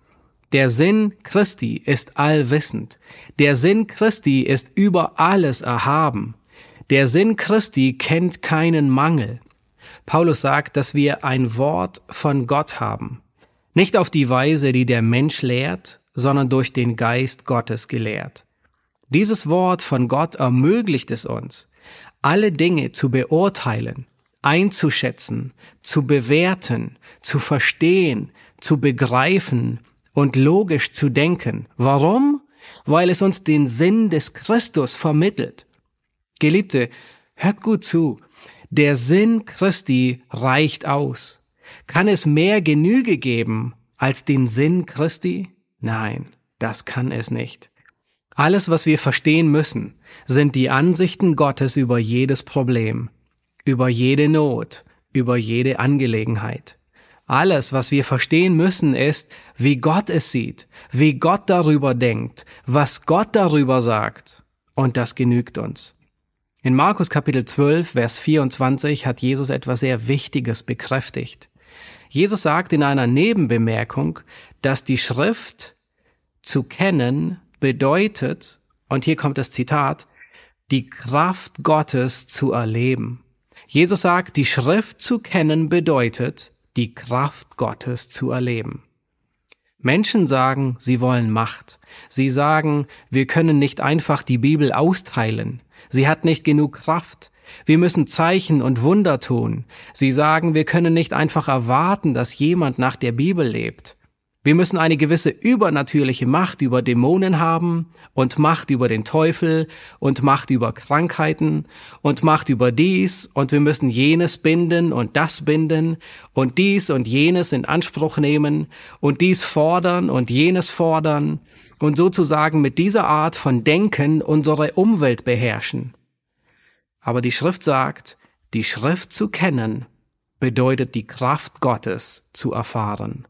Speaker 1: Der Sinn Christi ist allwissend. Der Sinn Christi ist über alles erhaben. Der Sinn Christi kennt keinen Mangel. Paulus sagt, dass wir ein Wort von Gott haben. Nicht auf die Weise, die der Mensch lehrt, sondern durch den Geist Gottes gelehrt. Dieses Wort von Gott ermöglicht es uns, alle Dinge zu beurteilen, einzuschätzen, zu bewerten, zu verstehen, zu begreifen und logisch zu denken. Warum? Weil es uns den Sinn des Christus vermittelt. Geliebte, hört gut zu. Der Sinn Christi reicht aus. Kann es mehr Genüge geben als den Sinn Christi? Nein, das kann es nicht. Alles, was wir verstehen müssen, sind die Ansichten Gottes über jedes Problem, über jede Not, über jede Angelegenheit. Alles, was wir verstehen müssen, ist, wie Gott es sieht, wie Gott darüber denkt, was Gott darüber sagt. Und das genügt uns. In Markus Kapitel zwölf, Vers vierundzwanzig hat Jesus etwas sehr Wichtiges bekräftigt. Jesus sagt in einer Nebenbemerkung, dass die Schrift zu kennen bedeutet, und hier kommt das Zitat, die Kraft Gottes zu erleben. Jesus sagt, die Schrift zu kennen bedeutet, die Kraft Gottes zu erleben. Menschen sagen, sie wollen Macht. Sie sagen, wir können nicht einfach die Bibel austeilen. Sie hat nicht genug Kraft. Wir müssen Zeichen und Wunder tun. Sie sagen, wir können nicht einfach erwarten, dass jemand nach der Bibel lebt. Wir müssen eine gewisse übernatürliche Macht über Dämonen haben und Macht über den Teufel und Macht über Krankheiten und Macht über dies und wir müssen jenes binden und das binden und dies und jenes in Anspruch nehmen und dies fordern und jenes fordern und sozusagen mit dieser Art von Denken unsere Umwelt beherrschen. Aber die Schrift sagt, die Schrift zu kennen bedeutet die Kraft Gottes zu erfahren.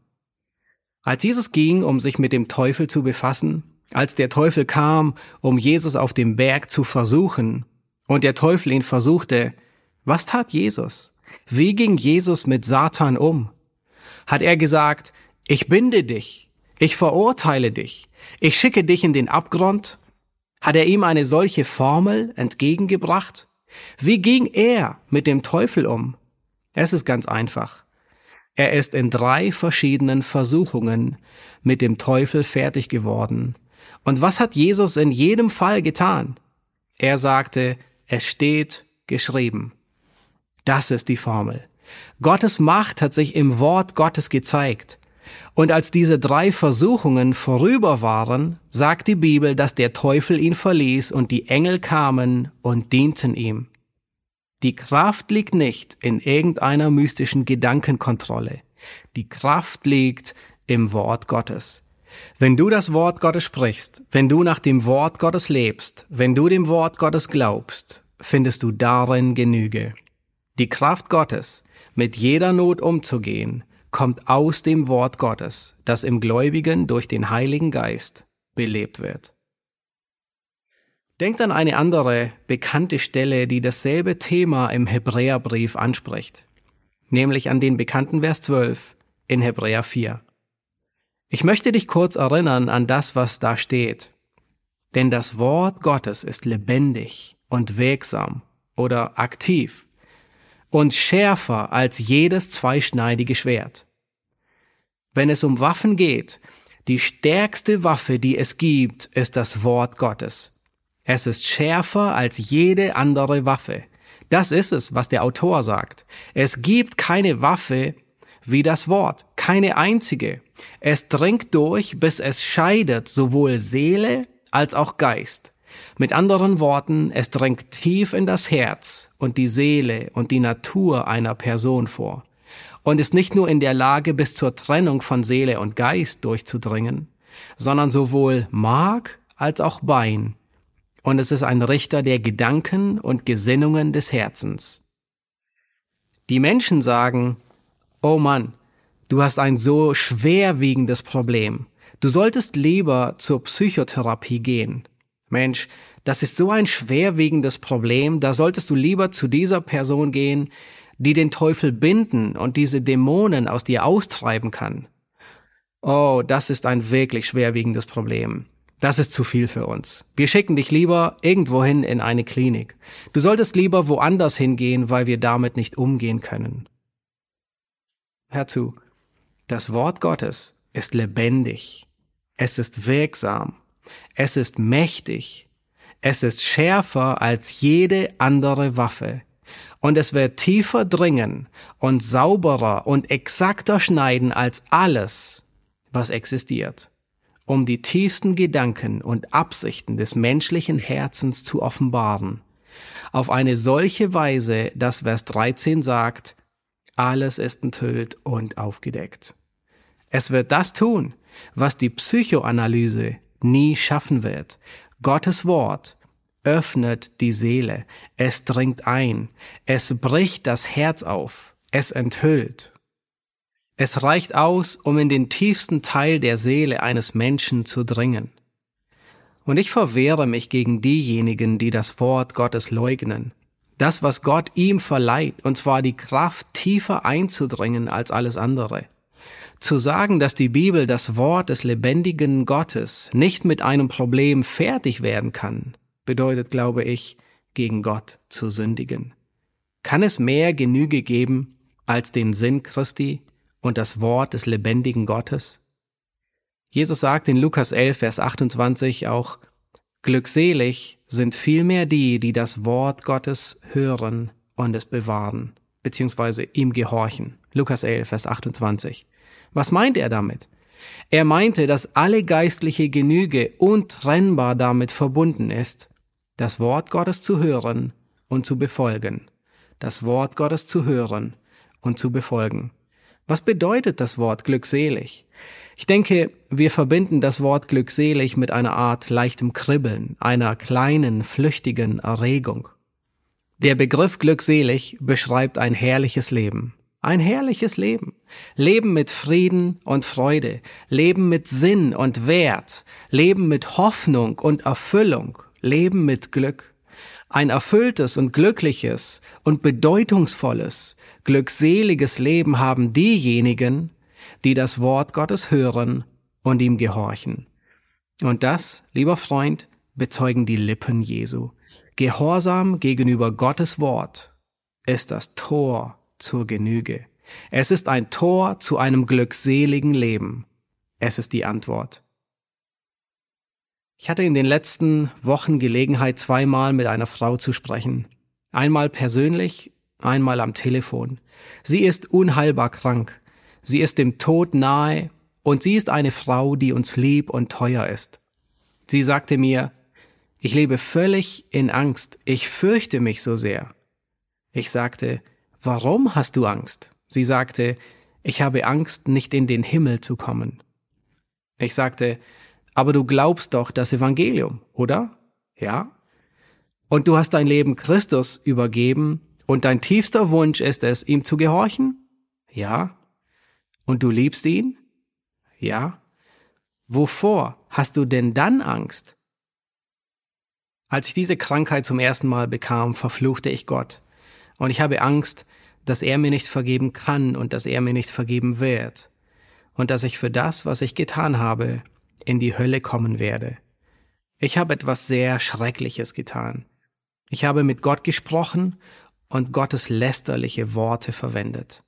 Speaker 1: Als Jesus ging, um sich mit dem Teufel zu befassen, als der Teufel kam, um Jesus auf dem Berg zu versuchen, und der Teufel ihn versuchte, was tat Jesus? Wie ging Jesus mit Satan um? Hat er gesagt, ich binde dich, ich verurteile dich, ich schicke dich in den Abgrund? Hat er ihm eine solche Formel entgegengebracht? Wie ging er mit dem Teufel um? Es ist ganz einfach. Er ist in drei verschiedenen Versuchungen mit dem Teufel fertig geworden. Und was hat Jesus in jedem Fall getan? Er sagte, es steht geschrieben. Das ist die Formel. Gottes Macht hat sich im Wort Gottes gezeigt. Und als diese drei Versuchungen vorüber waren, sagt die Bibel, dass der Teufel ihn verließ und die Engel kamen und dienten ihm. Die Kraft liegt nicht in irgendeiner mystischen Gedankenkontrolle. Die Kraft liegt im Wort Gottes. Wenn du das Wort Gottes sprichst, wenn du nach dem Wort Gottes lebst, wenn du dem Wort Gottes glaubst, findest du darin Genüge. Die Kraft Gottes, mit jeder Not umzugehen, kommt aus dem Wort Gottes, das im Gläubigen durch den Heiligen Geist belebt wird. Denkt an eine andere bekannte Stelle, die dasselbe Thema im Hebräerbrief anspricht, nämlich an den bekannten Vers zwölf in Hebräer vier. Ich möchte dich kurz erinnern an das, was da steht. Denn das Wort Gottes ist lebendig und wirksam oder aktiv und schärfer als jedes zweischneidige Schwert. Wenn es um Waffen geht, die stärkste Waffe, die es gibt, ist das Wort Gottes. Es ist schärfer als jede andere Waffe. Das ist es, was der Autor sagt. Es gibt keine Waffe wie das Wort, keine einzige. Es dringt durch, bis es scheidet sowohl Seele als auch Geist. Mit anderen Worten, es dringt tief in das Herz und die Seele und die Natur einer Person vor und ist nicht nur in der Lage, bis zur Trennung von Seele und Geist durchzudringen, sondern sowohl Mark als auch Bein. Und es ist ein Richter der Gedanken und Gesinnungen des Herzens. Die Menschen sagen, oh Mann, du hast ein so schwerwiegendes Problem. Du solltest lieber zur Psychotherapie gehen. Mensch, das ist so ein schwerwiegendes Problem, da solltest du lieber zu dieser Person gehen, die den Teufel binden und diese Dämonen aus dir austreiben kann. Oh, das ist ein wirklich schwerwiegendes Problem. Das ist zu viel für uns. Wir schicken dich lieber irgendwohin in eine Klinik. Du solltest lieber woanders hingehen, weil wir damit nicht umgehen können. Hör zu, das Wort Gottes ist lebendig. Es ist wirksam. Es ist mächtig. Es ist schärfer als jede andere Waffe. Und es wird tiefer dringen und sauberer und exakter schneiden als alles, was existiert, um die tiefsten Gedanken und Absichten des menschlichen Herzens zu offenbaren. Auf eine solche Weise, dass Vers dreizehn sagt, alles ist enthüllt und aufgedeckt. Es wird das tun, was die Psychoanalyse nie schaffen wird. Gottes Wort öffnet die Seele, es dringt ein, es bricht das Herz auf, es enthüllt. Es reicht aus, um in den tiefsten Teil der Seele eines Menschen zu dringen. Und ich verwehre mich gegen diejenigen, die das Wort Gottes leugnen. Das, was Gott ihm verleiht, und zwar die Kraft, tiefer einzudringen als alles andere. Zu sagen, dass die Bibel das Wort des lebendigen Gottes nicht mit einem Problem fertig werden kann, bedeutet, glaube ich, gegen Gott zu sündigen. Kann es mehr Genüge geben als den Sinn Christi und das Wort des lebendigen Gottes? Jesus sagt in Lukas elf, Vers achtundzwanzig auch, glückselig sind vielmehr die, die das Wort Gottes hören und es bewahren, beziehungsweise ihm gehorchen. Lukas elf, Vers achtundzwanzig. Was meint er damit? Er meinte, dass alle geistliche Genüge untrennbar damit verbunden ist, das Wort Gottes zu hören und zu befolgen. Das Wort Gottes zu hören und zu befolgen. Was bedeutet das Wort glückselig? Ich denke, wir verbinden das Wort glückselig mit einer Art leichtem Kribbeln, einer kleinen, flüchtigen Erregung. Der Begriff glückselig beschreibt ein herrliches Leben. Ein herrliches Leben. Leben mit Frieden und Freude. Leben mit Sinn und Wert. Leben mit Hoffnung und Erfüllung. Leben mit Glück. Ein erfülltes und glückliches und bedeutungsvolles, glückseliges Leben haben diejenigen, die das Wort Gottes hören und ihm gehorchen. Und das, lieber Freund, bezeugen die Lippen Jesu. Gehorsam gegenüber Gottes Wort ist das Tor zur Genüge. Es ist ein Tor zu einem glückseligen Leben. Es ist die Antwort. Ich hatte in den letzten Wochen Gelegenheit, zweimal mit einer Frau zu sprechen. Einmal persönlich, einmal am Telefon. Sie ist unheilbar krank. Sie ist dem Tod nahe und sie ist eine Frau, die uns lieb und teuer ist. Sie sagte mir, ich lebe völlig in Angst. Ich fürchte mich so sehr. Ich sagte, warum hast du Angst? Sie sagte, ich habe Angst, nicht in den Himmel zu kommen. Ich sagte, aber du glaubst doch das Evangelium, oder? Ja. Und du hast dein Leben Christus übergeben und dein tiefster Wunsch ist es, ihm zu gehorchen? Ja. Und du liebst ihn? Ja. Wovor hast du denn dann Angst? Als ich diese Krankheit zum ersten Mal bekam, verfluchte ich Gott. Und ich habe Angst, dass er mir nicht vergeben kann und dass er mir nicht vergeben wird. Und dass ich für das, was ich getan habe, in die Hölle kommen werde. Ich habe etwas sehr Schreckliches getan. Ich habe mit Gott gesprochen und Gottes lästerliche Worte verwendet.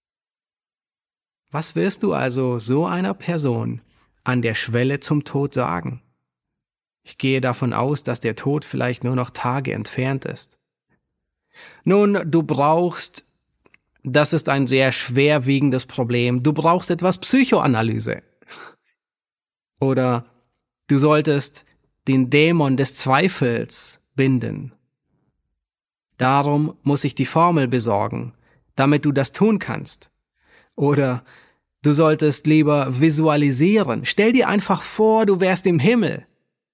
Speaker 1: Was wirst du also so einer Person an der Schwelle zum Tod sagen? Ich gehe davon aus, dass der Tod vielleicht nur noch Tage entfernt ist. Nun, du brauchst, das ist ein sehr schwerwiegendes Problem, du brauchst etwas Psychoanalyse. Oder du solltest den Dämon des Zweifels binden. Darum muss ich die Formel besorgen, damit du das tun kannst. Oder du solltest lieber visualisieren. Stell dir einfach vor, du wärst im Himmel.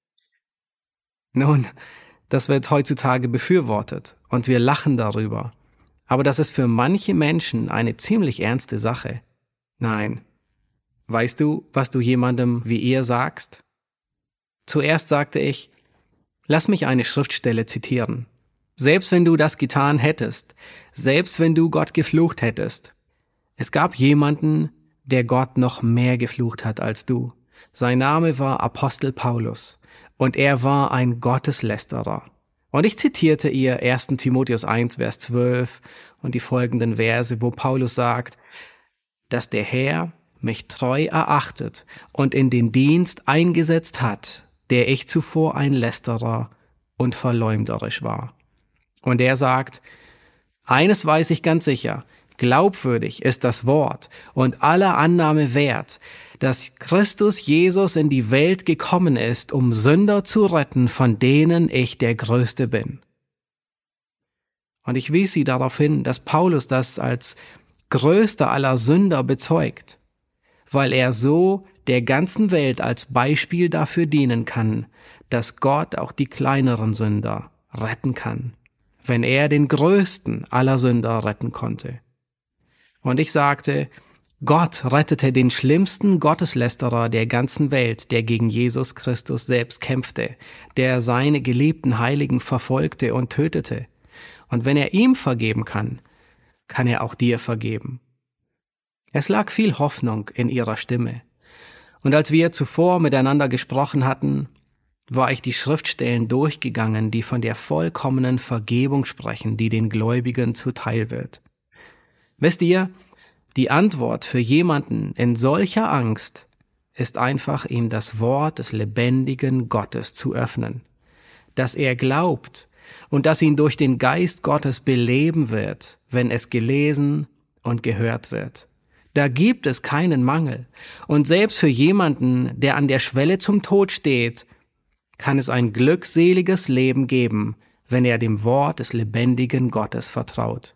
Speaker 1: Nun, das wird heutzutage befürwortet und wir lachen darüber. Aber das ist für manche Menschen eine ziemlich ernste Sache. Nein. Weißt du, was du jemandem wie ihr sagst? Zuerst sagte ich, lass mich eine Schriftstelle zitieren. Selbst wenn du das getan hättest, selbst wenn du Gott geflucht hättest, es gab jemanden, der Gott noch mehr geflucht hat als du. Sein Name war Apostel Paulus und er war ein Gotteslästerer. Und ich zitierte ihr ersten Timotheus eins, Vers zwölf und die folgenden Verse, wo Paulus sagt, dass der Herr mich treu erachtet und in den Dienst eingesetzt hat, der ich zuvor ein Lästerer und verleumderisch war. Und er sagt, eines weiß ich ganz sicher, glaubwürdig ist das Wort und aller Annahme wert, dass Christus Jesus in die Welt gekommen ist, um Sünder zu retten, von denen ich der Größte bin. Und ich wies sie darauf hin, dass Paulus das als größter aller Sünder bezeugt, weil er so der ganzen Welt als Beispiel dafür dienen kann, dass Gott auch die kleineren Sünder retten kann, wenn er den größten aller Sünder retten konnte. Und ich sagte, Gott rettete den schlimmsten Gotteslästerer der ganzen Welt, der gegen Jesus Christus selbst kämpfte, der seine geliebten Heiligen verfolgte und tötete. Und wenn er ihm vergeben kann, kann er auch dir vergeben. Es lag viel Hoffnung in ihrer Stimme. Und als wir zuvor miteinander gesprochen hatten, war ich die Schriftstellen durchgegangen, die von der vollkommenen Vergebung sprechen, die den Gläubigen zuteil wird. Wisst ihr, die Antwort für jemanden in solcher Angst ist einfach, ihm das Wort des lebendigen Gottes zu öffnen, dass er glaubt und das ihn durch den Geist Gottes beleben wird, wenn es gelesen und gehört wird. Da gibt es keinen Mangel. Und selbst für jemanden, der an der Schwelle zum Tod steht, kann es ein glückseliges Leben geben, wenn er dem Wort des lebendigen Gottes vertraut.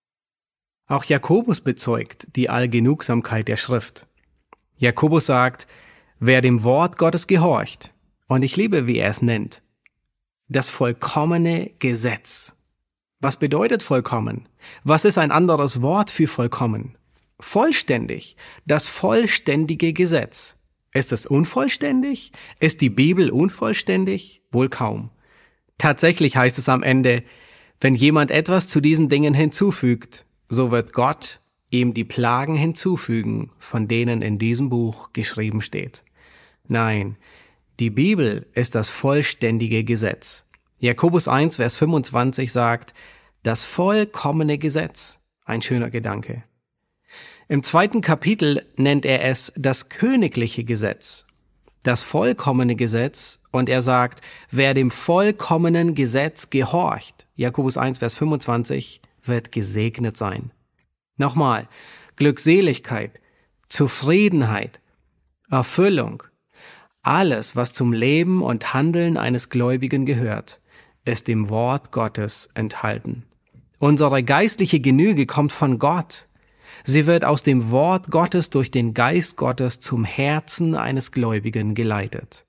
Speaker 1: Auch Jakobus bezeugt die Allgenugsamkeit der Schrift. Jakobus sagt, wer dem Wort Gottes gehorcht, und ich liebe, wie er es nennt, das vollkommene Gesetz. Was bedeutet vollkommen? Was ist ein anderes Wort für vollkommen? Vollständig, das vollständige Gesetz. Ist es unvollständig? Ist die Bibel unvollständig? Wohl kaum. Tatsächlich heißt es am Ende, wenn jemand etwas zu diesen Dingen hinzufügt, so wird Gott ihm die Plagen hinzufügen, von denen in diesem Buch geschrieben steht. Nein, die Bibel ist das vollständige Gesetz. Jakobus eins, Vers fünfundzwanzig sagt, das vollkommene Gesetz. Ein schöner Gedanke. Im zweiten Kapitel nennt er es das königliche Gesetz, das vollkommene Gesetz, und er sagt, wer dem vollkommenen Gesetz gehorcht, Jakobus eins, Vers fünfundzwanzig, wird gesegnet sein. Nochmal, Glückseligkeit, Zufriedenheit, Erfüllung, alles, was zum Leben und Handeln eines Gläubigen gehört, ist im Wort Gottes enthalten. Unsere geistliche Genüge kommt von Gott. Sie wird aus dem Wort Gottes durch den Geist Gottes zum Herzen eines Gläubigen geleitet.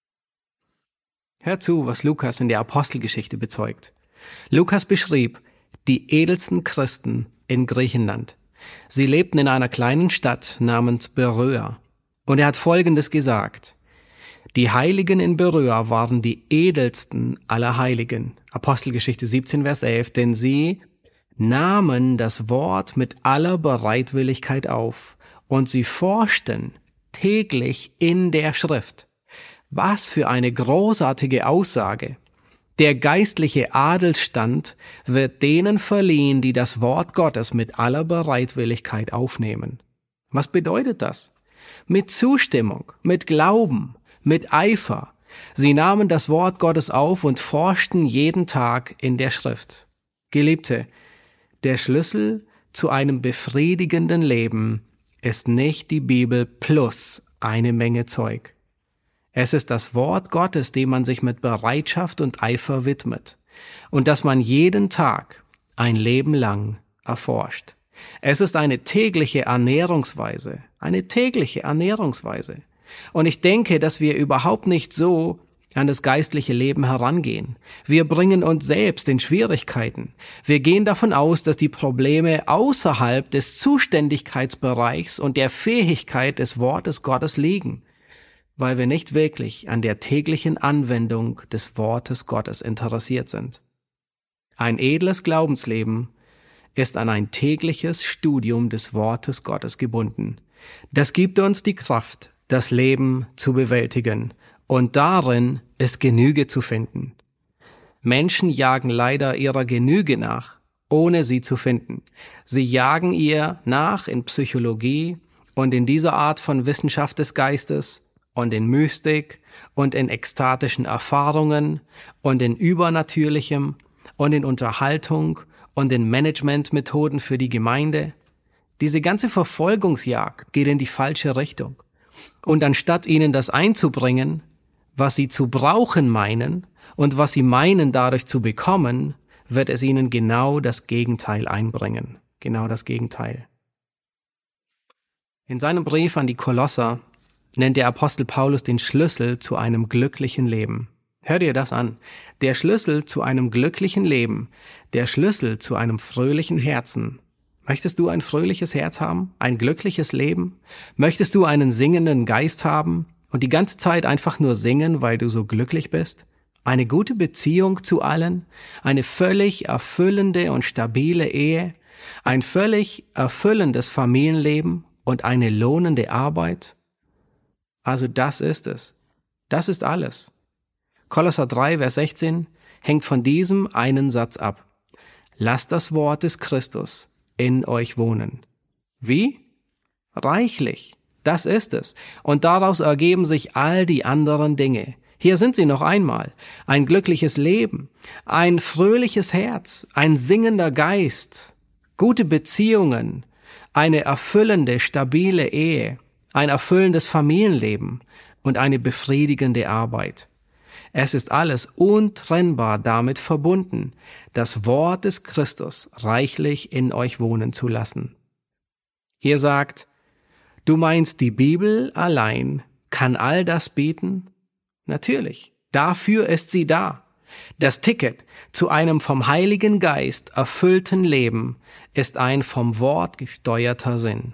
Speaker 1: Hör zu, was Lukas in der Apostelgeschichte bezeugt. Lukas beschrieb die edelsten Christen in Griechenland. Sie lebten in einer kleinen Stadt namens Beröa. Und er hat Folgendes gesagt. Die Heiligen in Beröa waren die edelsten aller Heiligen. Apostelgeschichte siebzehn, Vers elf. Denn sie nahmen das Wort mit aller Bereitwilligkeit auf und sie forschten täglich in der Schrift. Was für eine großartige Aussage! Der geistliche Adelsstand wird denen verliehen, die das Wort Gottes mit aller Bereitwilligkeit aufnehmen. Was bedeutet das? Mit Zustimmung, mit Glauben, mit Eifer. Sie nahmen das Wort Gottes auf und forschten jeden Tag in der Schrift. Geliebte, der Schlüssel zu einem befriedigenden Leben ist nicht die Bibel plus eine Menge Zeug. Es ist das Wort Gottes, dem man sich mit Bereitschaft und Eifer widmet und das man jeden Tag ein Leben lang erforscht. Es ist eine tägliche Ernährungsweise, eine tägliche Ernährungsweise. Und ich denke, dass wir überhaupt nicht so an das geistliche Leben herangehen. Wir bringen uns selbst in Schwierigkeiten. Wir gehen davon aus, dass die Probleme außerhalb des Zuständigkeitsbereichs und der Fähigkeit des Wortes Gottes liegen, weil wir nicht wirklich an der täglichen Anwendung des Wortes Gottes interessiert sind. Ein edles Glaubensleben ist an ein tägliches Studium des Wortes Gottes gebunden. Das gibt uns die Kraft, das Leben zu bewältigen, und darin ist Genüge zu finden. Menschen jagen leider ihrer Genüge nach, ohne sie zu finden. Sie jagen ihr nach in Psychologie und in dieser Art von Wissenschaft des Geistes und in Mystik und in ekstatischen Erfahrungen und in Übernatürlichem und in Unterhaltung und in Managementmethoden für die Gemeinde. Diese ganze Verfolgungsjagd geht in die falsche Richtung. Und anstatt ihnen das einzubringen, was sie zu brauchen meinen und was sie meinen dadurch zu bekommen, wird es ihnen genau das Gegenteil einbringen. Genau das Gegenteil. In seinem Brief an die Kolosser nennt der Apostel Paulus den Schlüssel zu einem glücklichen Leben. Hör dir das an. Der Schlüssel zu einem glücklichen Leben, der Schlüssel zu einem fröhlichen Herzen. Möchtest du ein fröhliches Herz haben? Ein glückliches Leben? Möchtest du einen singenden Geist haben und die ganze Zeit einfach nur singen, weil du so glücklich bist? Eine gute Beziehung zu allen? Eine völlig erfüllende und stabile Ehe? Ein völlig erfüllendes Familienleben und eine lohnende Arbeit? Also das ist es. Das ist alles. Kolosser drei, Vers sechzehn hängt von diesem einen Satz ab. Lasst das Wort des Christus in euch wohnen. Wie? Reichlich. Das ist es. Und daraus ergeben sich all die anderen Dinge. Hier sind sie noch einmal. Ein glückliches Leben, ein fröhliches Herz, ein singender Geist, gute Beziehungen, eine erfüllende, stabile Ehe, ein erfüllendes Familienleben und eine befriedigende Arbeit. Es ist alles untrennbar damit verbunden, das Wort des Christus reichlich in euch wohnen zu lassen. Ihr sagt, du meinst, die Bibel allein kann all das bieten? Natürlich, dafür ist sie da. Das Ticket zu einem vom Heiligen Geist erfüllten Leben ist ein vom Wort gesteuerter Sinn.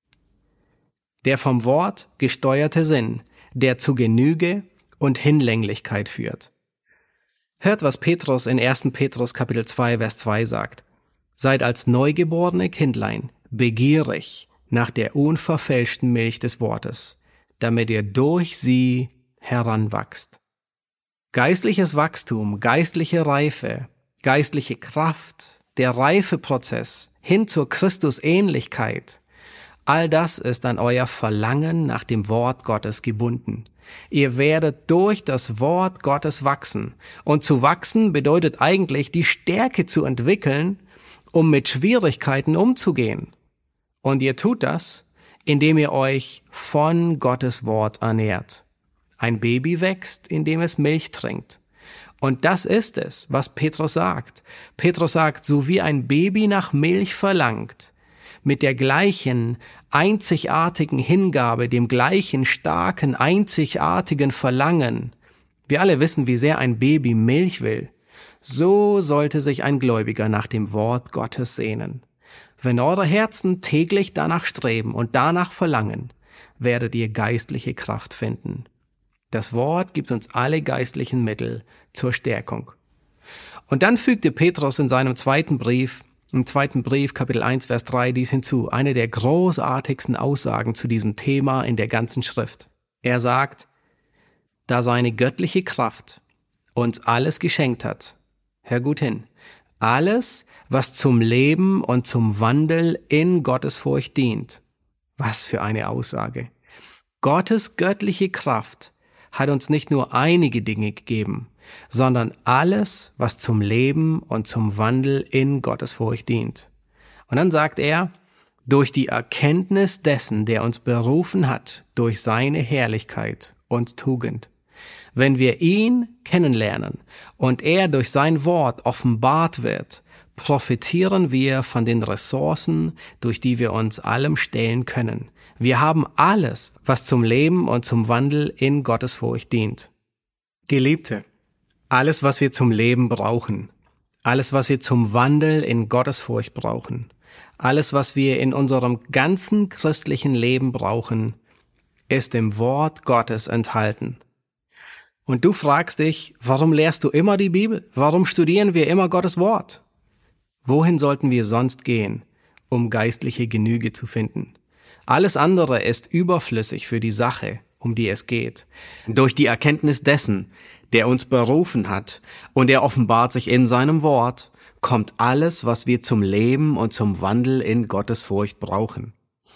Speaker 1: Der vom Wort gesteuerte Sinn, der zu Genüge und Hinlänglichkeit führt. Hört, was Petrus in ersten Petrus Kapitel zwei, Vers zwei sagt. Seid als neugeborene Kindlein begierig nach der unverfälschten Milch des Wortes, damit ihr durch sie heranwachst. Geistliches Wachstum, geistliche Reife, geistliche Kraft, der Reifeprozess hin zur Christusähnlichkeit, all das ist an euer Verlangen nach dem Wort Gottes gebunden. Ihr werdet durch das Wort Gottes wachsen. Und zu wachsen bedeutet eigentlich, die Stärke zu entwickeln, um mit Schwierigkeiten umzugehen. Und ihr tut das, indem ihr euch von Gottes Wort ernährt. Ein Baby wächst, indem es Milch trinkt. Und das ist es, was Petrus sagt. Petrus sagt, so wie ein Baby nach Milch verlangt, mit der gleichen einzigartigen Hingabe, dem gleichen starken, einzigartigen Verlangen. Wir alle wissen, wie sehr ein Baby Milch will. So sollte sich ein Gläubiger nach dem Wort Gottes sehnen. Wenn eure Herzen täglich danach streben und danach verlangen, werdet ihr geistliche Kraft finden. Das Wort gibt uns alle geistlichen Mittel zur Stärkung. Und dann fügte Petrus in seinem zweiten Brief, im zweiten Brief, Kapitel eins, Vers drei, dies hinzu, eine der großartigsten Aussagen zu diesem Thema in der ganzen Schrift. Er sagt, da seine göttliche Kraft uns alles geschenkt hat, hör gut hin, alles, was zum Leben und zum Wandel in Gottesfurcht dient. Was für eine Aussage. Gottes göttliche Kraft hat uns nicht nur einige Dinge gegeben, sondern alles, was zum Leben und zum Wandel in Gottesfurcht dient. Und dann sagt er, durch die Erkenntnis dessen, der uns berufen hat, durch seine Herrlichkeit und Tugend. Wenn wir ihn kennenlernen und er durch sein Wort offenbart wird, profitieren wir von den Ressourcen, durch die wir uns allem stellen können. Wir haben alles, was zum Leben und zum Wandel in Gottesfurcht dient. Geliebte, alles, was wir zum Leben brauchen, alles, was wir zum Wandel in Gottesfurcht brauchen, alles, was wir in unserem ganzen christlichen Leben brauchen, ist im Wort Gottes enthalten. Und du fragst dich, warum lehrst du immer die Bibel? Warum studieren wir immer Gottes Wort? Wohin sollten wir sonst gehen, um geistliche Genüge zu finden? Alles andere ist überflüssig für die Sache, um die es geht. Durch die Erkenntnis dessen, der uns berufen hat, und er offenbart sich in seinem Wort, kommt alles, was wir zum Leben und zum Wandel in Gottes Furcht brauchen.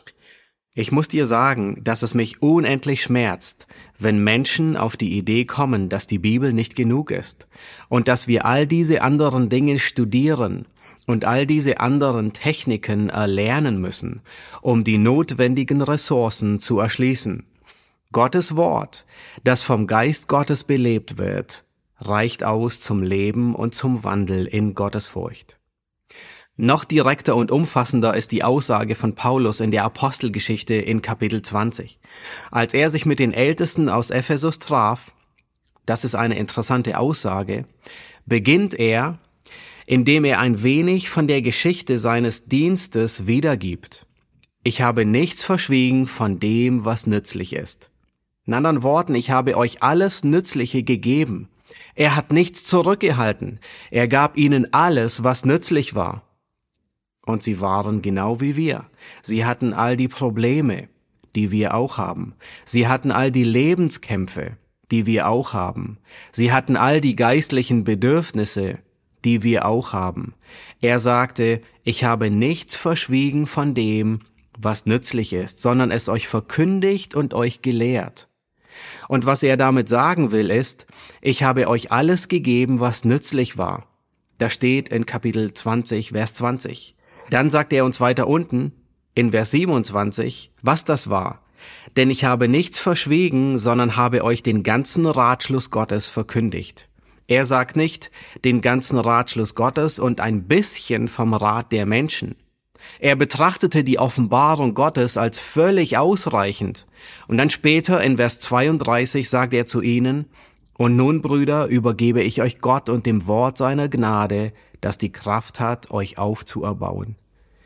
Speaker 1: Ich muss dir sagen, dass es mich unendlich schmerzt, wenn Menschen auf die Idee kommen, dass die Bibel nicht genug ist und dass wir all diese anderen Dinge studieren und all diese anderen Techniken erlernen müssen, um die notwendigen Ressourcen zu erschließen. Gottes Wort, das vom Geist Gottes belebt wird, reicht aus zum Leben und zum Wandel in Gottes Furcht. Noch direkter und umfassender ist die Aussage von Paulus in der Apostelgeschichte in Kapitel zwanzig. Als er sich mit den Ältesten aus Ephesus traf, das ist eine interessante Aussage, beginnt er, indem er ein wenig von der Geschichte seines Dienstes wiedergibt. Ich habe nichts verschwiegen von dem, was nützlich ist. In anderen Worten, ich habe euch alles Nützliche gegeben. Er hat nichts zurückgehalten. Er gab ihnen alles, was nützlich war. Und sie waren genau wie wir. Sie hatten all die Probleme, die wir auch haben. Sie hatten all die Lebenskämpfe, die wir auch haben. Sie hatten all die geistlichen Bedürfnisse, die wir auch haben. Er sagte, ich habe nichts verschwiegen von dem, was nützlich ist, sondern es euch verkündigt und euch gelehrt. Und was er damit sagen will, ist, ich habe euch alles gegeben, was nützlich war. Das steht in Kapitel zwanzig, Vers zwanzig. Dann sagt er uns weiter unten, in Vers siebenundzwanzig, was das war. Denn ich habe nichts verschwiegen, sondern habe euch den ganzen Ratschluss Gottes verkündigt. Er sagt nicht, den ganzen Ratschluss Gottes und ein bisschen vom Rat der Menschen. Er betrachtete die Offenbarung Gottes als völlig ausreichend. Und dann später in Vers zweiunddreißig sagt er zu ihnen, und nun, Brüder, übergebe ich euch Gott und dem Wort seiner Gnade, das die Kraft hat, euch aufzuerbauen.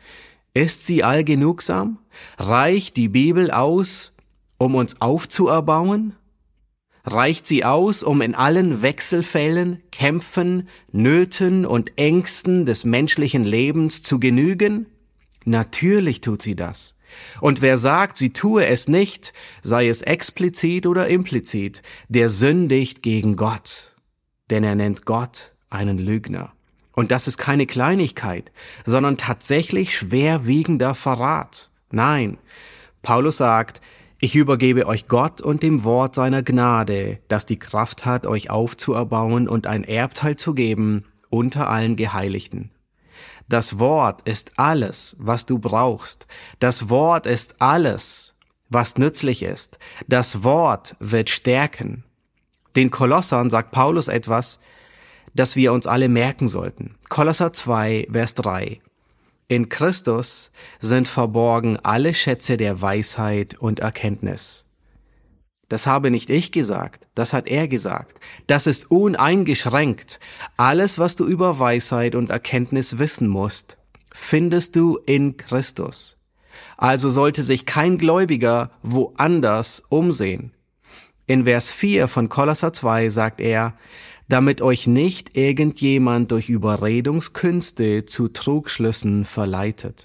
Speaker 1: Ist sie allgenugsam? Reicht die Bibel aus, um uns aufzuerbauen? Reicht sie aus, um in allen Wechselfällen, Kämpfen, Nöten und Ängsten des menschlichen Lebens zu genügen? Natürlich tut sie das. Und wer sagt, sie tue es nicht, sei es explizit oder implizit, der sündigt gegen Gott. Denn er nennt Gott einen Lügner. Und das ist keine Kleinigkeit, sondern tatsächlich schwerwiegender Verrat. Nein, Paulus sagt, ich übergebe euch Gott und dem Wort seiner Gnade, das die Kraft hat, euch aufzuerbauen und ein Erbteil zu geben unter allen Geheiligten. Das Wort ist alles, was du brauchst. Das Wort ist alles, was nützlich ist. Das Wort wird stärken. Den Kolossern sagt Paulus etwas, das wir uns alle merken sollten. Kolosser zwei, Vers drei. In Christus sind verborgen alle Schätze der Weisheit und Erkenntnis. Das habe nicht ich gesagt, das hat er gesagt. Das ist uneingeschränkt. Alles, was du über Weisheit und Erkenntnis wissen musst, findest du in Christus. Also sollte sich kein Gläubiger woanders umsehen. In Vers vier von Kolosser zwei sagt er, damit euch nicht irgendjemand durch Überredungskünste zu Trugschlüssen verleitet.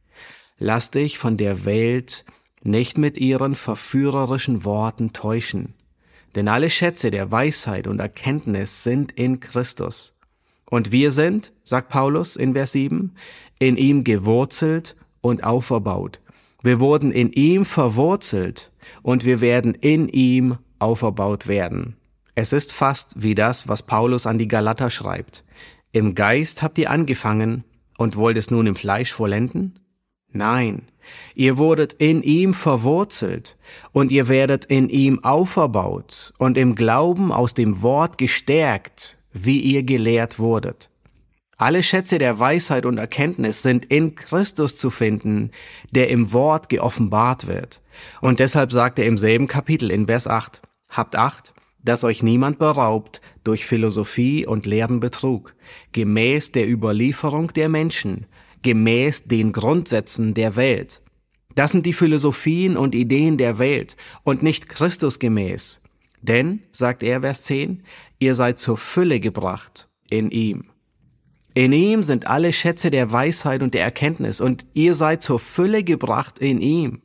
Speaker 1: Lass dich von der Welt nicht mit ihren verführerischen Worten täuschen, denn alle Schätze der Weisheit und Erkenntnis sind in Christus. Und wir sind, sagt Paulus in Vers sieben, in ihm gewurzelt und auferbaut. Wir wurden in ihm verwurzelt und wir werden in ihm auferbaut werden. Es ist fast wie das, was Paulus an die Galater schreibt. Im Geist habt ihr angefangen und wollt es nun im Fleisch vollenden? Nein, ihr wurdet in ihm verwurzelt und ihr werdet in ihm auferbaut und im Glauben aus dem Wort gestärkt, wie ihr gelehrt wurdet. Alle Schätze der Weisheit und Erkenntnis sind in Christus zu finden, der im Wort geoffenbart wird. Und deshalb sagt er im selben Kapitel in Vers acht, habt Acht, dass euch niemand beraubt durch Philosophie und leeren Betrug, gemäß der Überlieferung der Menschen, gemäß den Grundsätzen der Welt. Das sind die Philosophien und Ideen der Welt und nicht Christus gemäß. Denn, sagt er, Vers zehn, ihr seid zur Fülle gebracht in ihm. In ihm sind alle Schätze der Weisheit und der Erkenntnis, und ihr seid zur Fülle gebracht in ihm.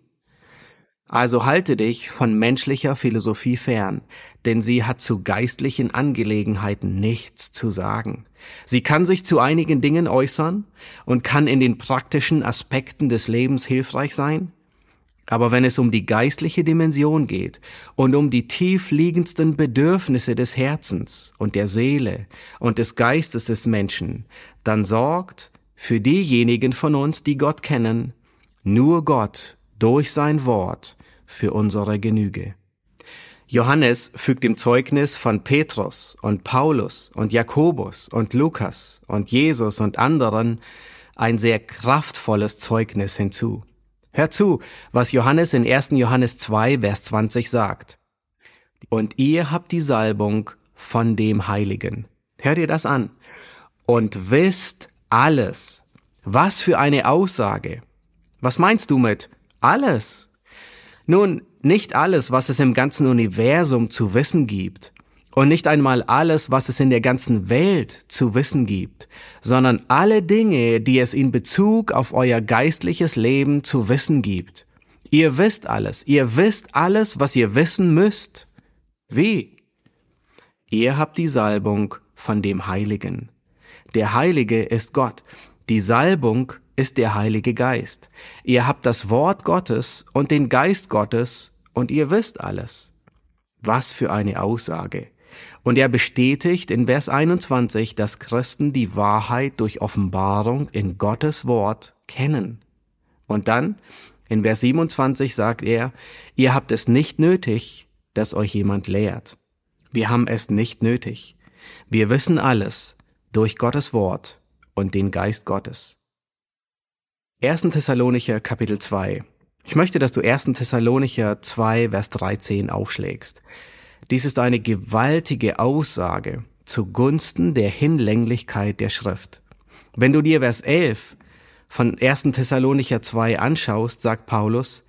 Speaker 1: Also halte dich von menschlicher Philosophie fern, denn sie hat zu geistlichen Angelegenheiten nichts zu sagen. Sie kann sich zu einigen Dingen äußern und kann in den praktischen Aspekten des Lebens hilfreich sein. Aber wenn es um die geistliche Dimension geht und um die tiefliegendsten Bedürfnisse des Herzens und der Seele und des Geistes des Menschen, dann sorgt für diejenigen von uns, die Gott kennen, nur Gott durch sein Wort für unsere Genüge. Johannes fügt dem Zeugnis von Petrus und Paulus und Jakobus und Lukas und Jesus und anderen ein sehr kraftvolles Zeugnis hinzu. Hör zu, was Johannes in ersten Johannes zwei, Vers zwanzig sagt. Und ihr habt die Salbung von dem Heiligen. Hör dir das an. Und wisst alles. Was für eine Aussage. Was meinst du mit alles? Nun, nicht alles, was es im ganzen Universum zu wissen gibt. Und nicht einmal alles, was es in der ganzen Welt zu wissen gibt, sondern alle Dinge, die es in Bezug auf euer geistliches Leben zu wissen gibt. Ihr wisst alles, ihr wisst alles, was ihr wissen müsst. Wie? Ihr habt die Salbung von dem Heiligen. Der Heilige ist Gott. Die Salbung ist der Heilige Geist. Ihr habt das Wort Gottes und den Geist Gottes und ihr wisst alles. Was für eine Aussage! Und er bestätigt in Vers einundzwanzig, dass Christen die Wahrheit durch Offenbarung in Gottes Wort kennen. Und dann, in Vers siebenundzwanzig sagt er, ihr habt es nicht nötig, dass euch jemand lehrt. Wir haben es nicht nötig. Wir wissen alles durch Gottes Wort und den Geist Gottes. erster Thessalonicher Kapitel zwei. Ich möchte, dass du erster Thessalonicher zwei, Vers dreizehn aufschlägst. Dies ist eine gewaltige Aussage zugunsten der Hinlänglichkeit der Schrift. Wenn du dir Vers elf von erster Thessalonicher zwei anschaust, sagt Paulus,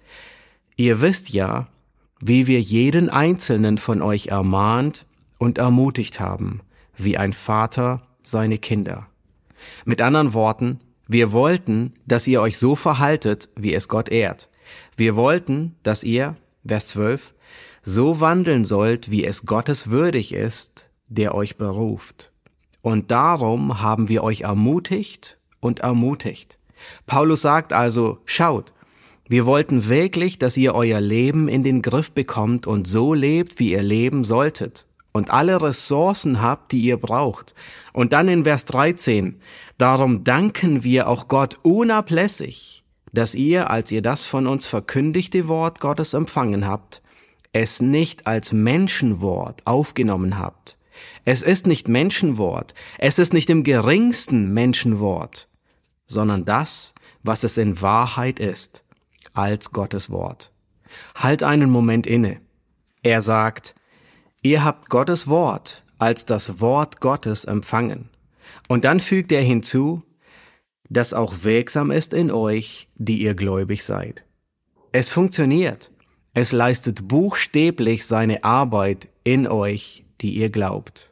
Speaker 1: ihr wisst ja, wie wir jeden Einzelnen von euch ermahnt und ermutigt haben, wie ein Vater seine Kinder. Mit anderen Worten, wir wollten, dass ihr euch so verhaltet, wie es Gott ehrt. Wir wollten, dass ihr, Vers zwölf, so wandeln sollt, wie es Gottes würdig ist, der euch beruft. Und darum haben wir euch ermutigt und ermutigt. Paulus sagt also, schaut, wir wollten wirklich, dass ihr euer Leben in den Griff bekommt und so lebt, wie ihr leben solltet und alle Ressourcen habt, die ihr braucht. Und dann in Vers dreizehn, darum danken wir auch Gott unablässig, dass ihr, als ihr das von uns verkündigte Wort Gottes empfangen habt, es nicht als Menschenwort aufgenommen habt. Es ist nicht Menschenwort, es ist nicht im geringsten Menschenwort, sondern das, was es in Wahrheit ist, als Gottes Wort. Halt einen Moment inne. Er sagt, ihr habt Gottes Wort als das Wort Gottes empfangen. Und dann fügt er hinzu, das auch wirksam ist in euch, die ihr gläubig seid. Es funktioniert. Es leistet buchstäblich seine Arbeit in euch, die ihr glaubt.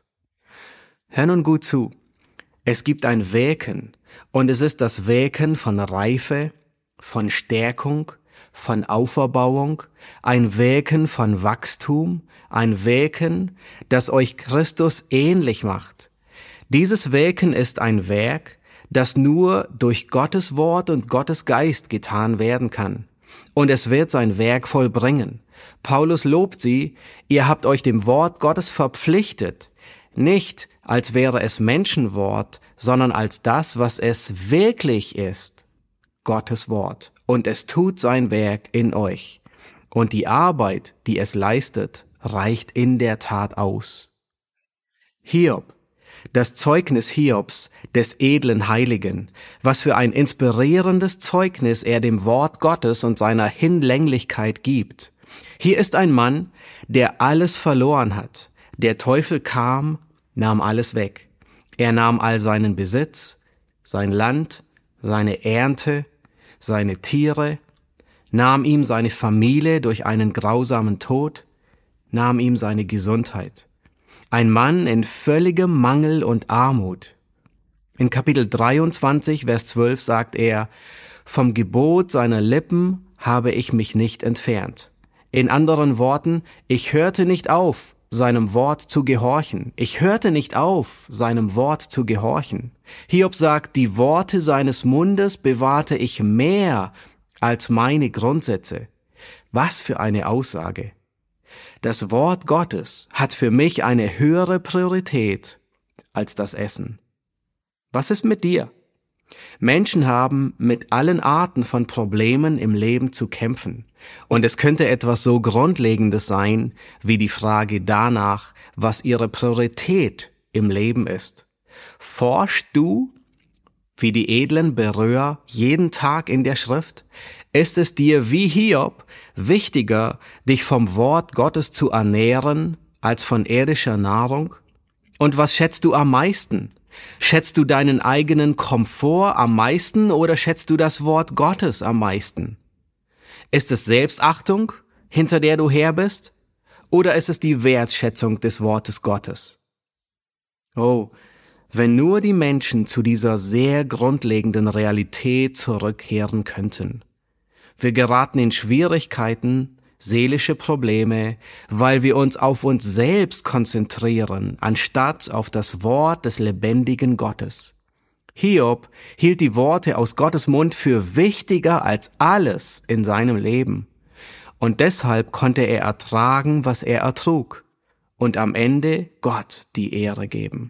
Speaker 1: Hör nun gut zu. Es gibt ein Wirken, und es ist das Wirken von Reife, von Stärkung, von Auferbauung, ein Wirken von Wachstum, ein Wirken, das euch Christus ähnlich macht. Dieses Wirken ist ein Werk, das nur durch Gottes Wort und Gottes Geist getan werden kann. Und es wird sein Werk vollbringen. Paulus lobt sie, ihr habt euch dem Wort Gottes verpflichtet, nicht als wäre es Menschenwort, sondern als das, was es wirklich ist, Gottes Wort. Und es tut sein Werk in euch. Und die Arbeit, die es leistet, reicht in der Tat aus. Hiob, das Zeugnis Hiobs, des edlen Heiligen, was für ein inspirierendes Zeugnis er dem Wort Gottes und seiner Hinlänglichkeit gibt. Hier ist ein Mann, der alles verloren hat. Der Teufel kam, nahm alles weg. Er nahm all seinen Besitz, sein Land, seine Ernte, seine Tiere, nahm ihm seine Familie durch einen grausamen Tod, nahm ihm seine Gesundheit. Ein Mann in völligem Mangel und Armut. In Kapitel dreiundzwanzig, Vers zwölf sagt er, vom Gebot seiner Lippen habe ich mich nicht entfernt. In anderen Worten, ich hörte nicht auf, seinem Wort zu gehorchen. Ich hörte nicht auf, seinem Wort zu gehorchen. Hiob sagt, die Worte seines Mundes bewahrte ich mehr als meine Grundsätze. Was für eine Aussage! Das Wort Gottes hat für mich eine höhere Priorität als das Essen. Was ist mit dir? Menschen haben mit allen Arten von Problemen im Leben zu kämpfen. Und es könnte etwas so Grundlegendes sein, wie die Frage danach, was ihre Priorität im Leben ist. Forschst du, wie die edlen Berührer, jeden Tag in der Schrift? Ist es dir wie Hiob wichtiger, dich vom Wort Gottes zu ernähren, als von irdischer Nahrung? Und was schätzt du am meisten? Schätzt du deinen eigenen Komfort am meisten oder schätzt du das Wort Gottes am meisten? Ist es Selbstachtung, hinter der du her bist? Oder ist es die Wertschätzung des Wortes Gottes? Oh, wenn nur die Menschen zu dieser sehr grundlegenden Realität zurückkehren könnten. Wir geraten in Schwierigkeiten, seelische Probleme, weil wir uns auf uns selbst konzentrieren, anstatt auf das Wort des lebendigen Gottes. Hiob hielt die Worte aus Gottes Mund für wichtiger als alles in seinem Leben. Und deshalb konnte er ertragen, was er ertrug, und am Ende Gott die Ehre geben.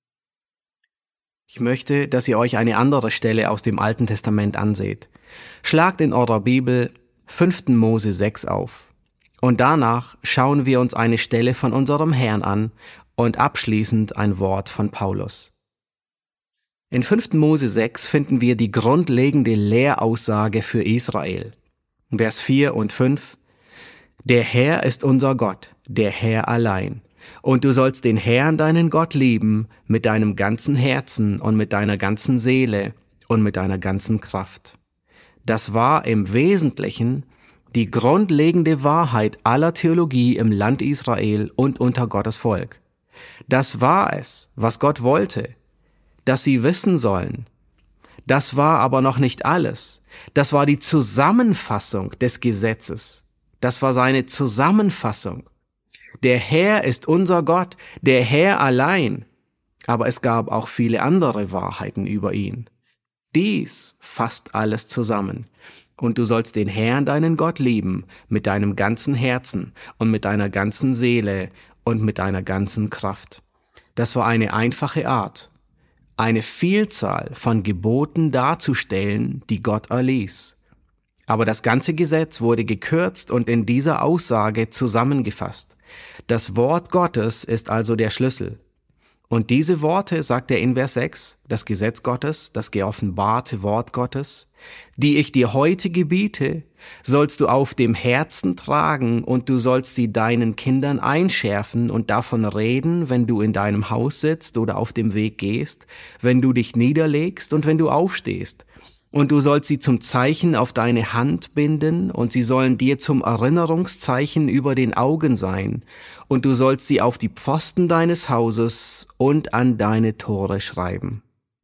Speaker 1: Ich möchte, dass ihr euch eine andere Stelle aus dem Alten Testament anseht. Schlagt in eurer Bibel fünften Mose sechs auf. Und danach schauen wir uns eine Stelle von unserem Herrn an und abschließend ein Wort von Paulus. In fünften Mose sechs finden wir die grundlegende Lehraussage für Israel. Vers vier und fünf. Der Herr ist unser Gott, der Herr allein. Und du sollst den Herrn, deinen Gott, lieben mit deinem ganzen Herzen und mit deiner ganzen Seele und mit deiner ganzen Kraft. Das war im Wesentlichen die grundlegende Wahrheit aller Theologie im Land Israel und unter Gottes Volk. Das war es, was Gott wollte, dass sie wissen sollen. Das war aber noch nicht alles. Das war die Zusammenfassung des Gesetzes. Das war seine Zusammenfassung. Der Herr ist unser Gott, der Herr allein. Aber es gab auch viele andere Wahrheiten über ihn. Dies fasst alles zusammen. Und du sollst den Herrn, deinen Gott, lieben mit deinem ganzen Herzen und mit deiner ganzen Seele und mit deiner ganzen Kraft. Das war eine einfache Art, eine Vielzahl von Geboten darzustellen, die Gott erließ. Aber das ganze Gesetz wurde gekürzt und in dieser Aussage zusammengefasst. Das Wort Gottes ist also der Schlüssel. Und diese Worte, sagt er in Vers sechs, das Gesetz Gottes, das geoffenbarte Wort Gottes, die ich dir heute gebiete, sollst du auf dem Herzen tragen und du sollst sie deinen Kindern einschärfen und davon reden, wenn du in deinem Haus sitzt oder auf dem Weg gehst, wenn du dich niederlegst und wenn du aufstehst. Und du sollst sie zum Zeichen auf deine Hand binden, und sie sollen dir zum Erinnerungszeichen über den Augen sein, und du sollst sie auf die Pfosten deines Hauses und an deine Tore schreiben.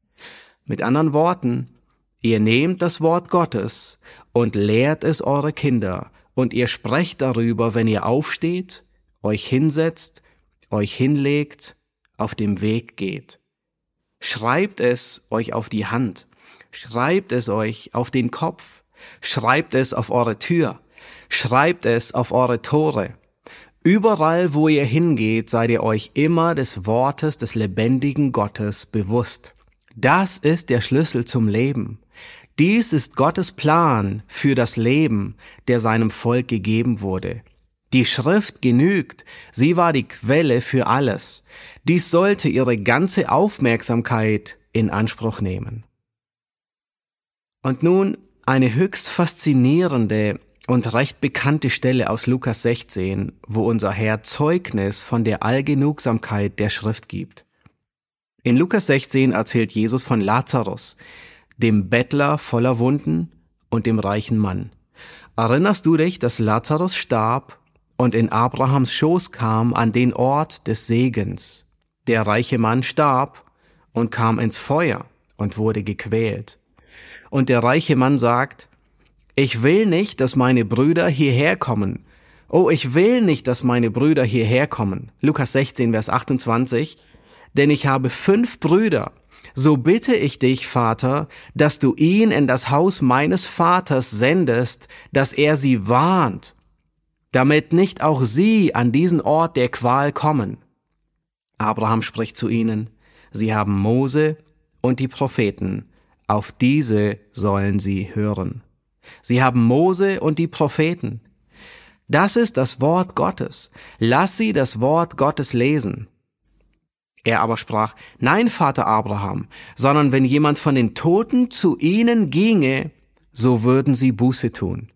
Speaker 1: Mit anderen Worten, ihr nehmt das Wort Gottes und lehrt es eure Kinder, und ihr sprecht darüber, wenn ihr aufsteht, euch hinsetzt, euch hinlegt, auf dem Weg geht. Schreibt es euch auf die Hand. Schreibt es euch auf den Kopf, schreibt es auf eure Tür, schreibt es auf eure Tore. Überall, wo ihr hingeht, seid ihr euch immer des Wortes des lebendigen Gottes bewusst. Das ist der Schlüssel zum Leben. Dies ist Gottes Plan für das Leben, der seinem Volk gegeben wurde. Die Schrift genügt, sie war die Quelle für alles. Dies sollte ihre ganze Aufmerksamkeit in Anspruch nehmen. Und nun eine höchst faszinierende und recht bekannte Stelle aus Lukas sechzehn, wo unser Herr Zeugnis von der Allgenugsamkeit der Schrift gibt. In Lukas sechzehn erzählt Jesus von Lazarus, dem Bettler voller Wunden und dem reichen Mann. Erinnerst du dich, dass Lazarus starb und in Abrahams Schoß kam an den Ort des Segens? Der reiche Mann starb und kam ins Feuer und wurde gequält. Und der reiche Mann sagt, ich will nicht, dass meine Brüder hierher kommen. Oh, ich will nicht, dass meine Brüder hierher kommen. Lukas sechzehn, Vers achtundzwanzig. Denn ich habe fünf Brüder. So bitte ich dich, Vater, dass du ihn in das Haus meines Vaters sendest, dass er sie warnt, damit nicht auch sie an diesen Ort der Qual kommen. Abraham spricht zu ihnen, sie haben Mose und die Propheten, auf diese sollen sie hören. Sie haben Mose und die Propheten. Das ist das Wort Gottes. Lass sie das Wort Gottes lesen. Er aber sprach, nein, Vater Abraham, sondern wenn jemand von den Toten zu ihnen ginge, so würden sie Buße tun.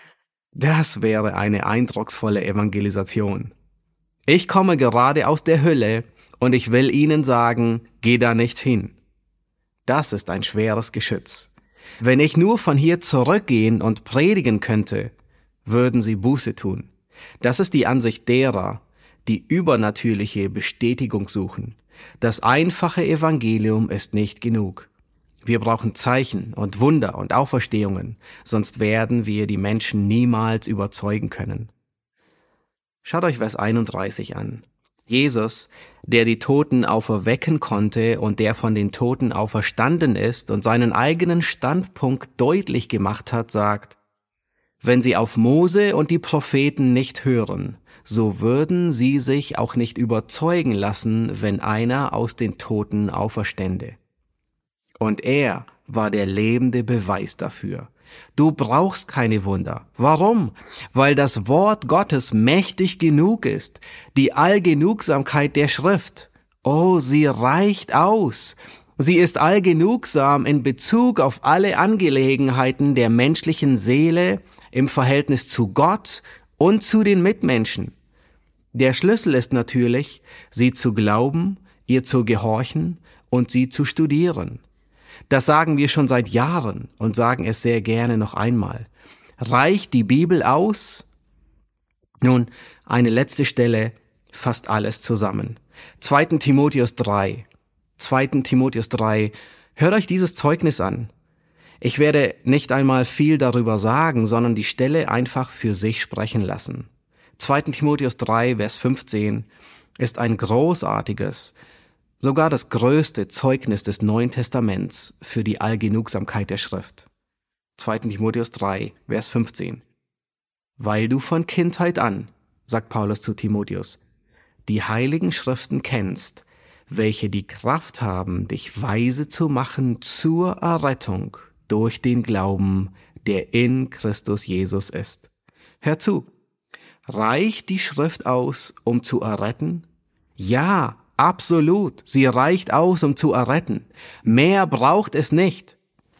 Speaker 1: Das wäre eine eindrucksvolle Evangelisation. Ich komme gerade aus der Hölle und ich will ihnen sagen, geh da nicht hin. Das ist ein schweres Geschütz. Wenn ich nur von hier zurückgehen und predigen könnte, würden sie Buße tun. Das ist die Ansicht derer, die übernatürliche Bestätigung suchen. Das einfache Evangelium ist nicht genug. Wir brauchen Zeichen und Wunder und Auferstehungen, sonst werden wir die Menschen niemals überzeugen können. Schaut euch Vers einunddreißig an. Jesus, der die Toten auferwecken konnte und der von den Toten auferstanden ist und seinen eigenen Standpunkt deutlich gemacht hat, sagt, wenn sie auf Mose und die Propheten nicht hören, so würden sie sich auch nicht überzeugen lassen, wenn einer aus den Toten auferstände. Und er war der lebende Beweis dafür. Du brauchst keine Wunder. Warum? Weil das Wort Gottes mächtig genug ist. Die Allgenugsamkeit der Schrift. Oh, sie reicht aus. Sie ist allgenugsam in Bezug auf alle Angelegenheiten der menschlichen Seele im Verhältnis zu Gott und zu den Mitmenschen. Der Schlüssel ist natürlich, sie zu glauben, ihr zu gehorchen und sie zu studieren. Das sagen wir schon seit Jahren und sagen es sehr gerne noch einmal. Reicht die Bibel aus? Nun, eine letzte Stelle fasst alles zusammen. zweiter Timotheus drei. zweiter Timotheus drei. Hört euch dieses Zeugnis an. Ich werde nicht einmal viel darüber sagen, sondern die Stelle einfach für sich sprechen lassen. zweiter Timotheus drei, Vers fünfzehn ist ein großartiges, sogar das größte Zeugnis des Neuen Testaments für die Allgenugsamkeit der Schrift. zweiter Timotheus drei, Vers fünfzehn. Weil du von Kindheit an, sagt Paulus zu Timotheus, die heiligen Schriften kennst, welche die Kraft haben, dich weise zu machen zur Errettung durch den Glauben, der in Christus Jesus ist. Hör zu, reicht die Schrift aus, um zu erretten? Ja, absolut, sie reicht aus, um zu erretten. Mehr braucht es nicht.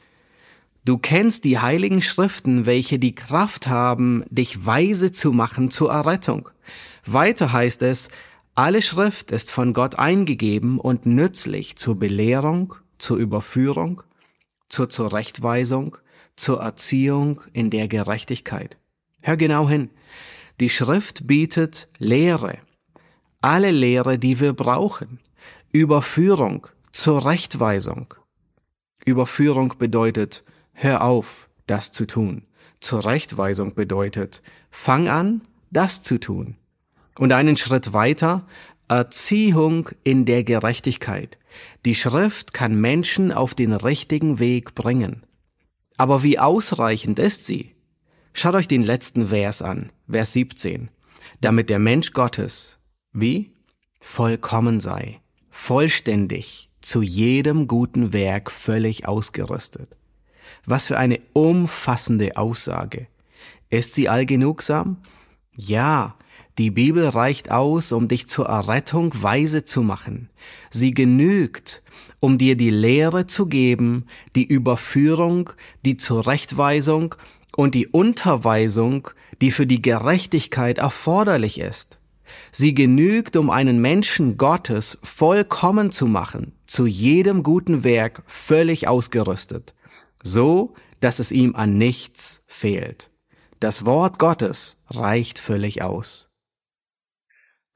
Speaker 1: Du kennst die heiligen Schriften, welche die Kraft haben, dich weise zu machen zur Errettung. Weiter heißt es, alle Schrift ist von Gott eingegeben und nützlich zur Belehrung, zur Überführung, zur Zurechtweisung, zur Erziehung in der Gerechtigkeit. Hör genau hin. Die Schrift bietet Lehre. Alle Lehre, die wir brauchen. Überführung, Zurechtweisung. Überführung bedeutet, hör auf, das zu tun. Zurechtweisung bedeutet, fang an, das zu tun. Und einen Schritt weiter, Erziehung in der Gerechtigkeit. Die Schrift kann Menschen auf den richtigen Weg bringen. Aber wie ausreichend ist sie? Schaut euch den letzten Vers an, Vers siebzehn. Damit der Mensch Gottes, wie? Vollkommen sei, vollständig, zu jedem guten Werk völlig ausgerüstet. Was für eine umfassende Aussage. Ist sie allgenugsam? Ja, die Bibel reicht aus, um dich zur Errettung weise zu machen. Sie genügt, um dir die Lehre zu geben, die Überführung, die Zurechtweisung und die Unterweisung, die für die Gerechtigkeit erforderlich ist. Sie genügt, um einen Menschen Gottes vollkommen zu machen, zu jedem guten Werk völlig ausgerüstet, so, dass es ihm an nichts fehlt. Das Wort Gottes reicht völlig aus.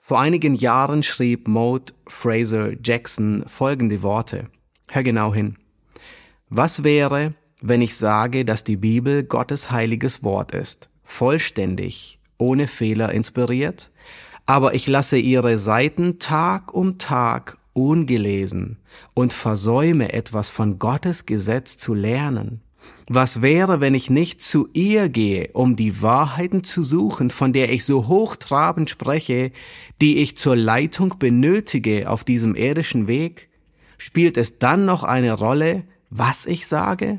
Speaker 1: Vor einigen Jahren schrieb Maud Fraser Jackson folgende Worte. Hör genau hin. Was wäre, wenn ich sage, dass die Bibel Gottes heiliges Wort ist, vollständig, ohne Fehler inspiriert, aber ich lasse ihre Seiten Tag um Tag ungelesen und versäume etwas von Gottes Gesetz zu lernen? Was wäre, wenn ich nicht zu ihr gehe, um die Wahrheiten zu suchen, von der ich so hochtrabend spreche, die ich zur Leitung benötige auf diesem irdischen Weg? Spielt es dann noch eine Rolle, was ich sage?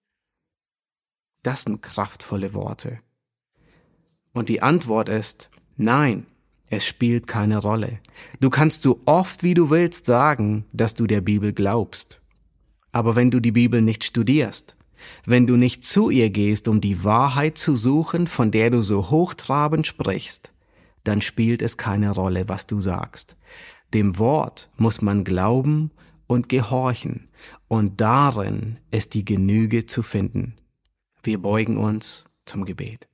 Speaker 1: Das sind kraftvolle Worte. Und die Antwort ist, nein, es spielt keine Rolle. Du kannst so oft wie du willst sagen, dass du der Bibel glaubst. Aber wenn du die Bibel nicht studierst, wenn du nicht zu ihr gehst, um die Wahrheit zu suchen, von der du so hochtrabend sprichst, dann spielt es keine Rolle, was du sagst. Dem Wort muss man glauben und gehorchen, und darin ist die Genüge zu finden. Wir beugen uns zum Gebet.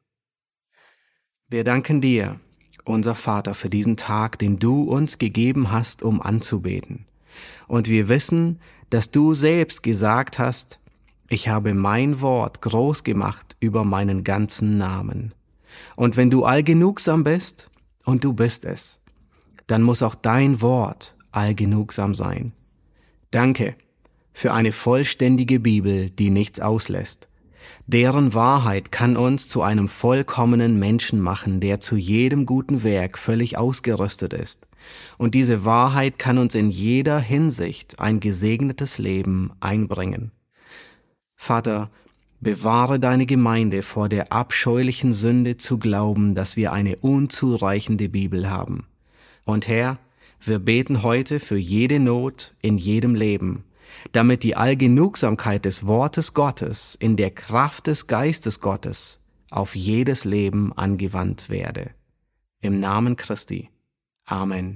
Speaker 1: Wir danken dir, unser Vater, für diesen Tag, den du uns gegeben hast, um anzubeten. Und wir wissen, dass du selbst gesagt hast, ich habe mein Wort groß gemacht über meinen ganzen Namen. Und wenn du allgenugsam bist, und du bist es, dann muss auch dein Wort allgenugsam sein. Danke für eine vollständige Bibel, die nichts auslässt. Deren Wahrheit kann uns zu einem vollkommenen Menschen machen, der zu jedem guten Werk völlig ausgerüstet ist. Und diese Wahrheit kann uns in jeder Hinsicht ein gesegnetes Leben einbringen. Vater, bewahre deine Gemeinde vor der abscheulichen Sünde zu glauben, dass wir eine unzureichende Bibel haben. Und Herr, wir beten heute für jede Not in jedem Leben, damit die Allgenugsamkeit des Wortes Gottes in der Kraft des Geistes Gottes auf jedes Leben angewandt werde. Im Namen Christi. Amen.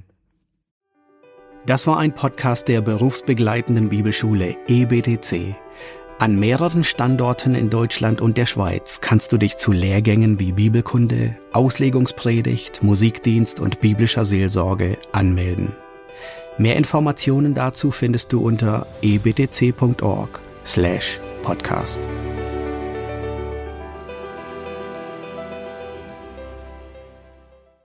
Speaker 1: Das war ein Podcast der berufsbegleitenden Bibelschule E B T C. An mehreren Standorten in Deutschland und der Schweiz kannst du dich zu Lehrgängen wie Bibelkunde, Auslegungspredigt, Musikdienst und biblischer Seelsorge anmelden. Mehr Informationen dazu findest du unter e b t c punkt org slash podcast.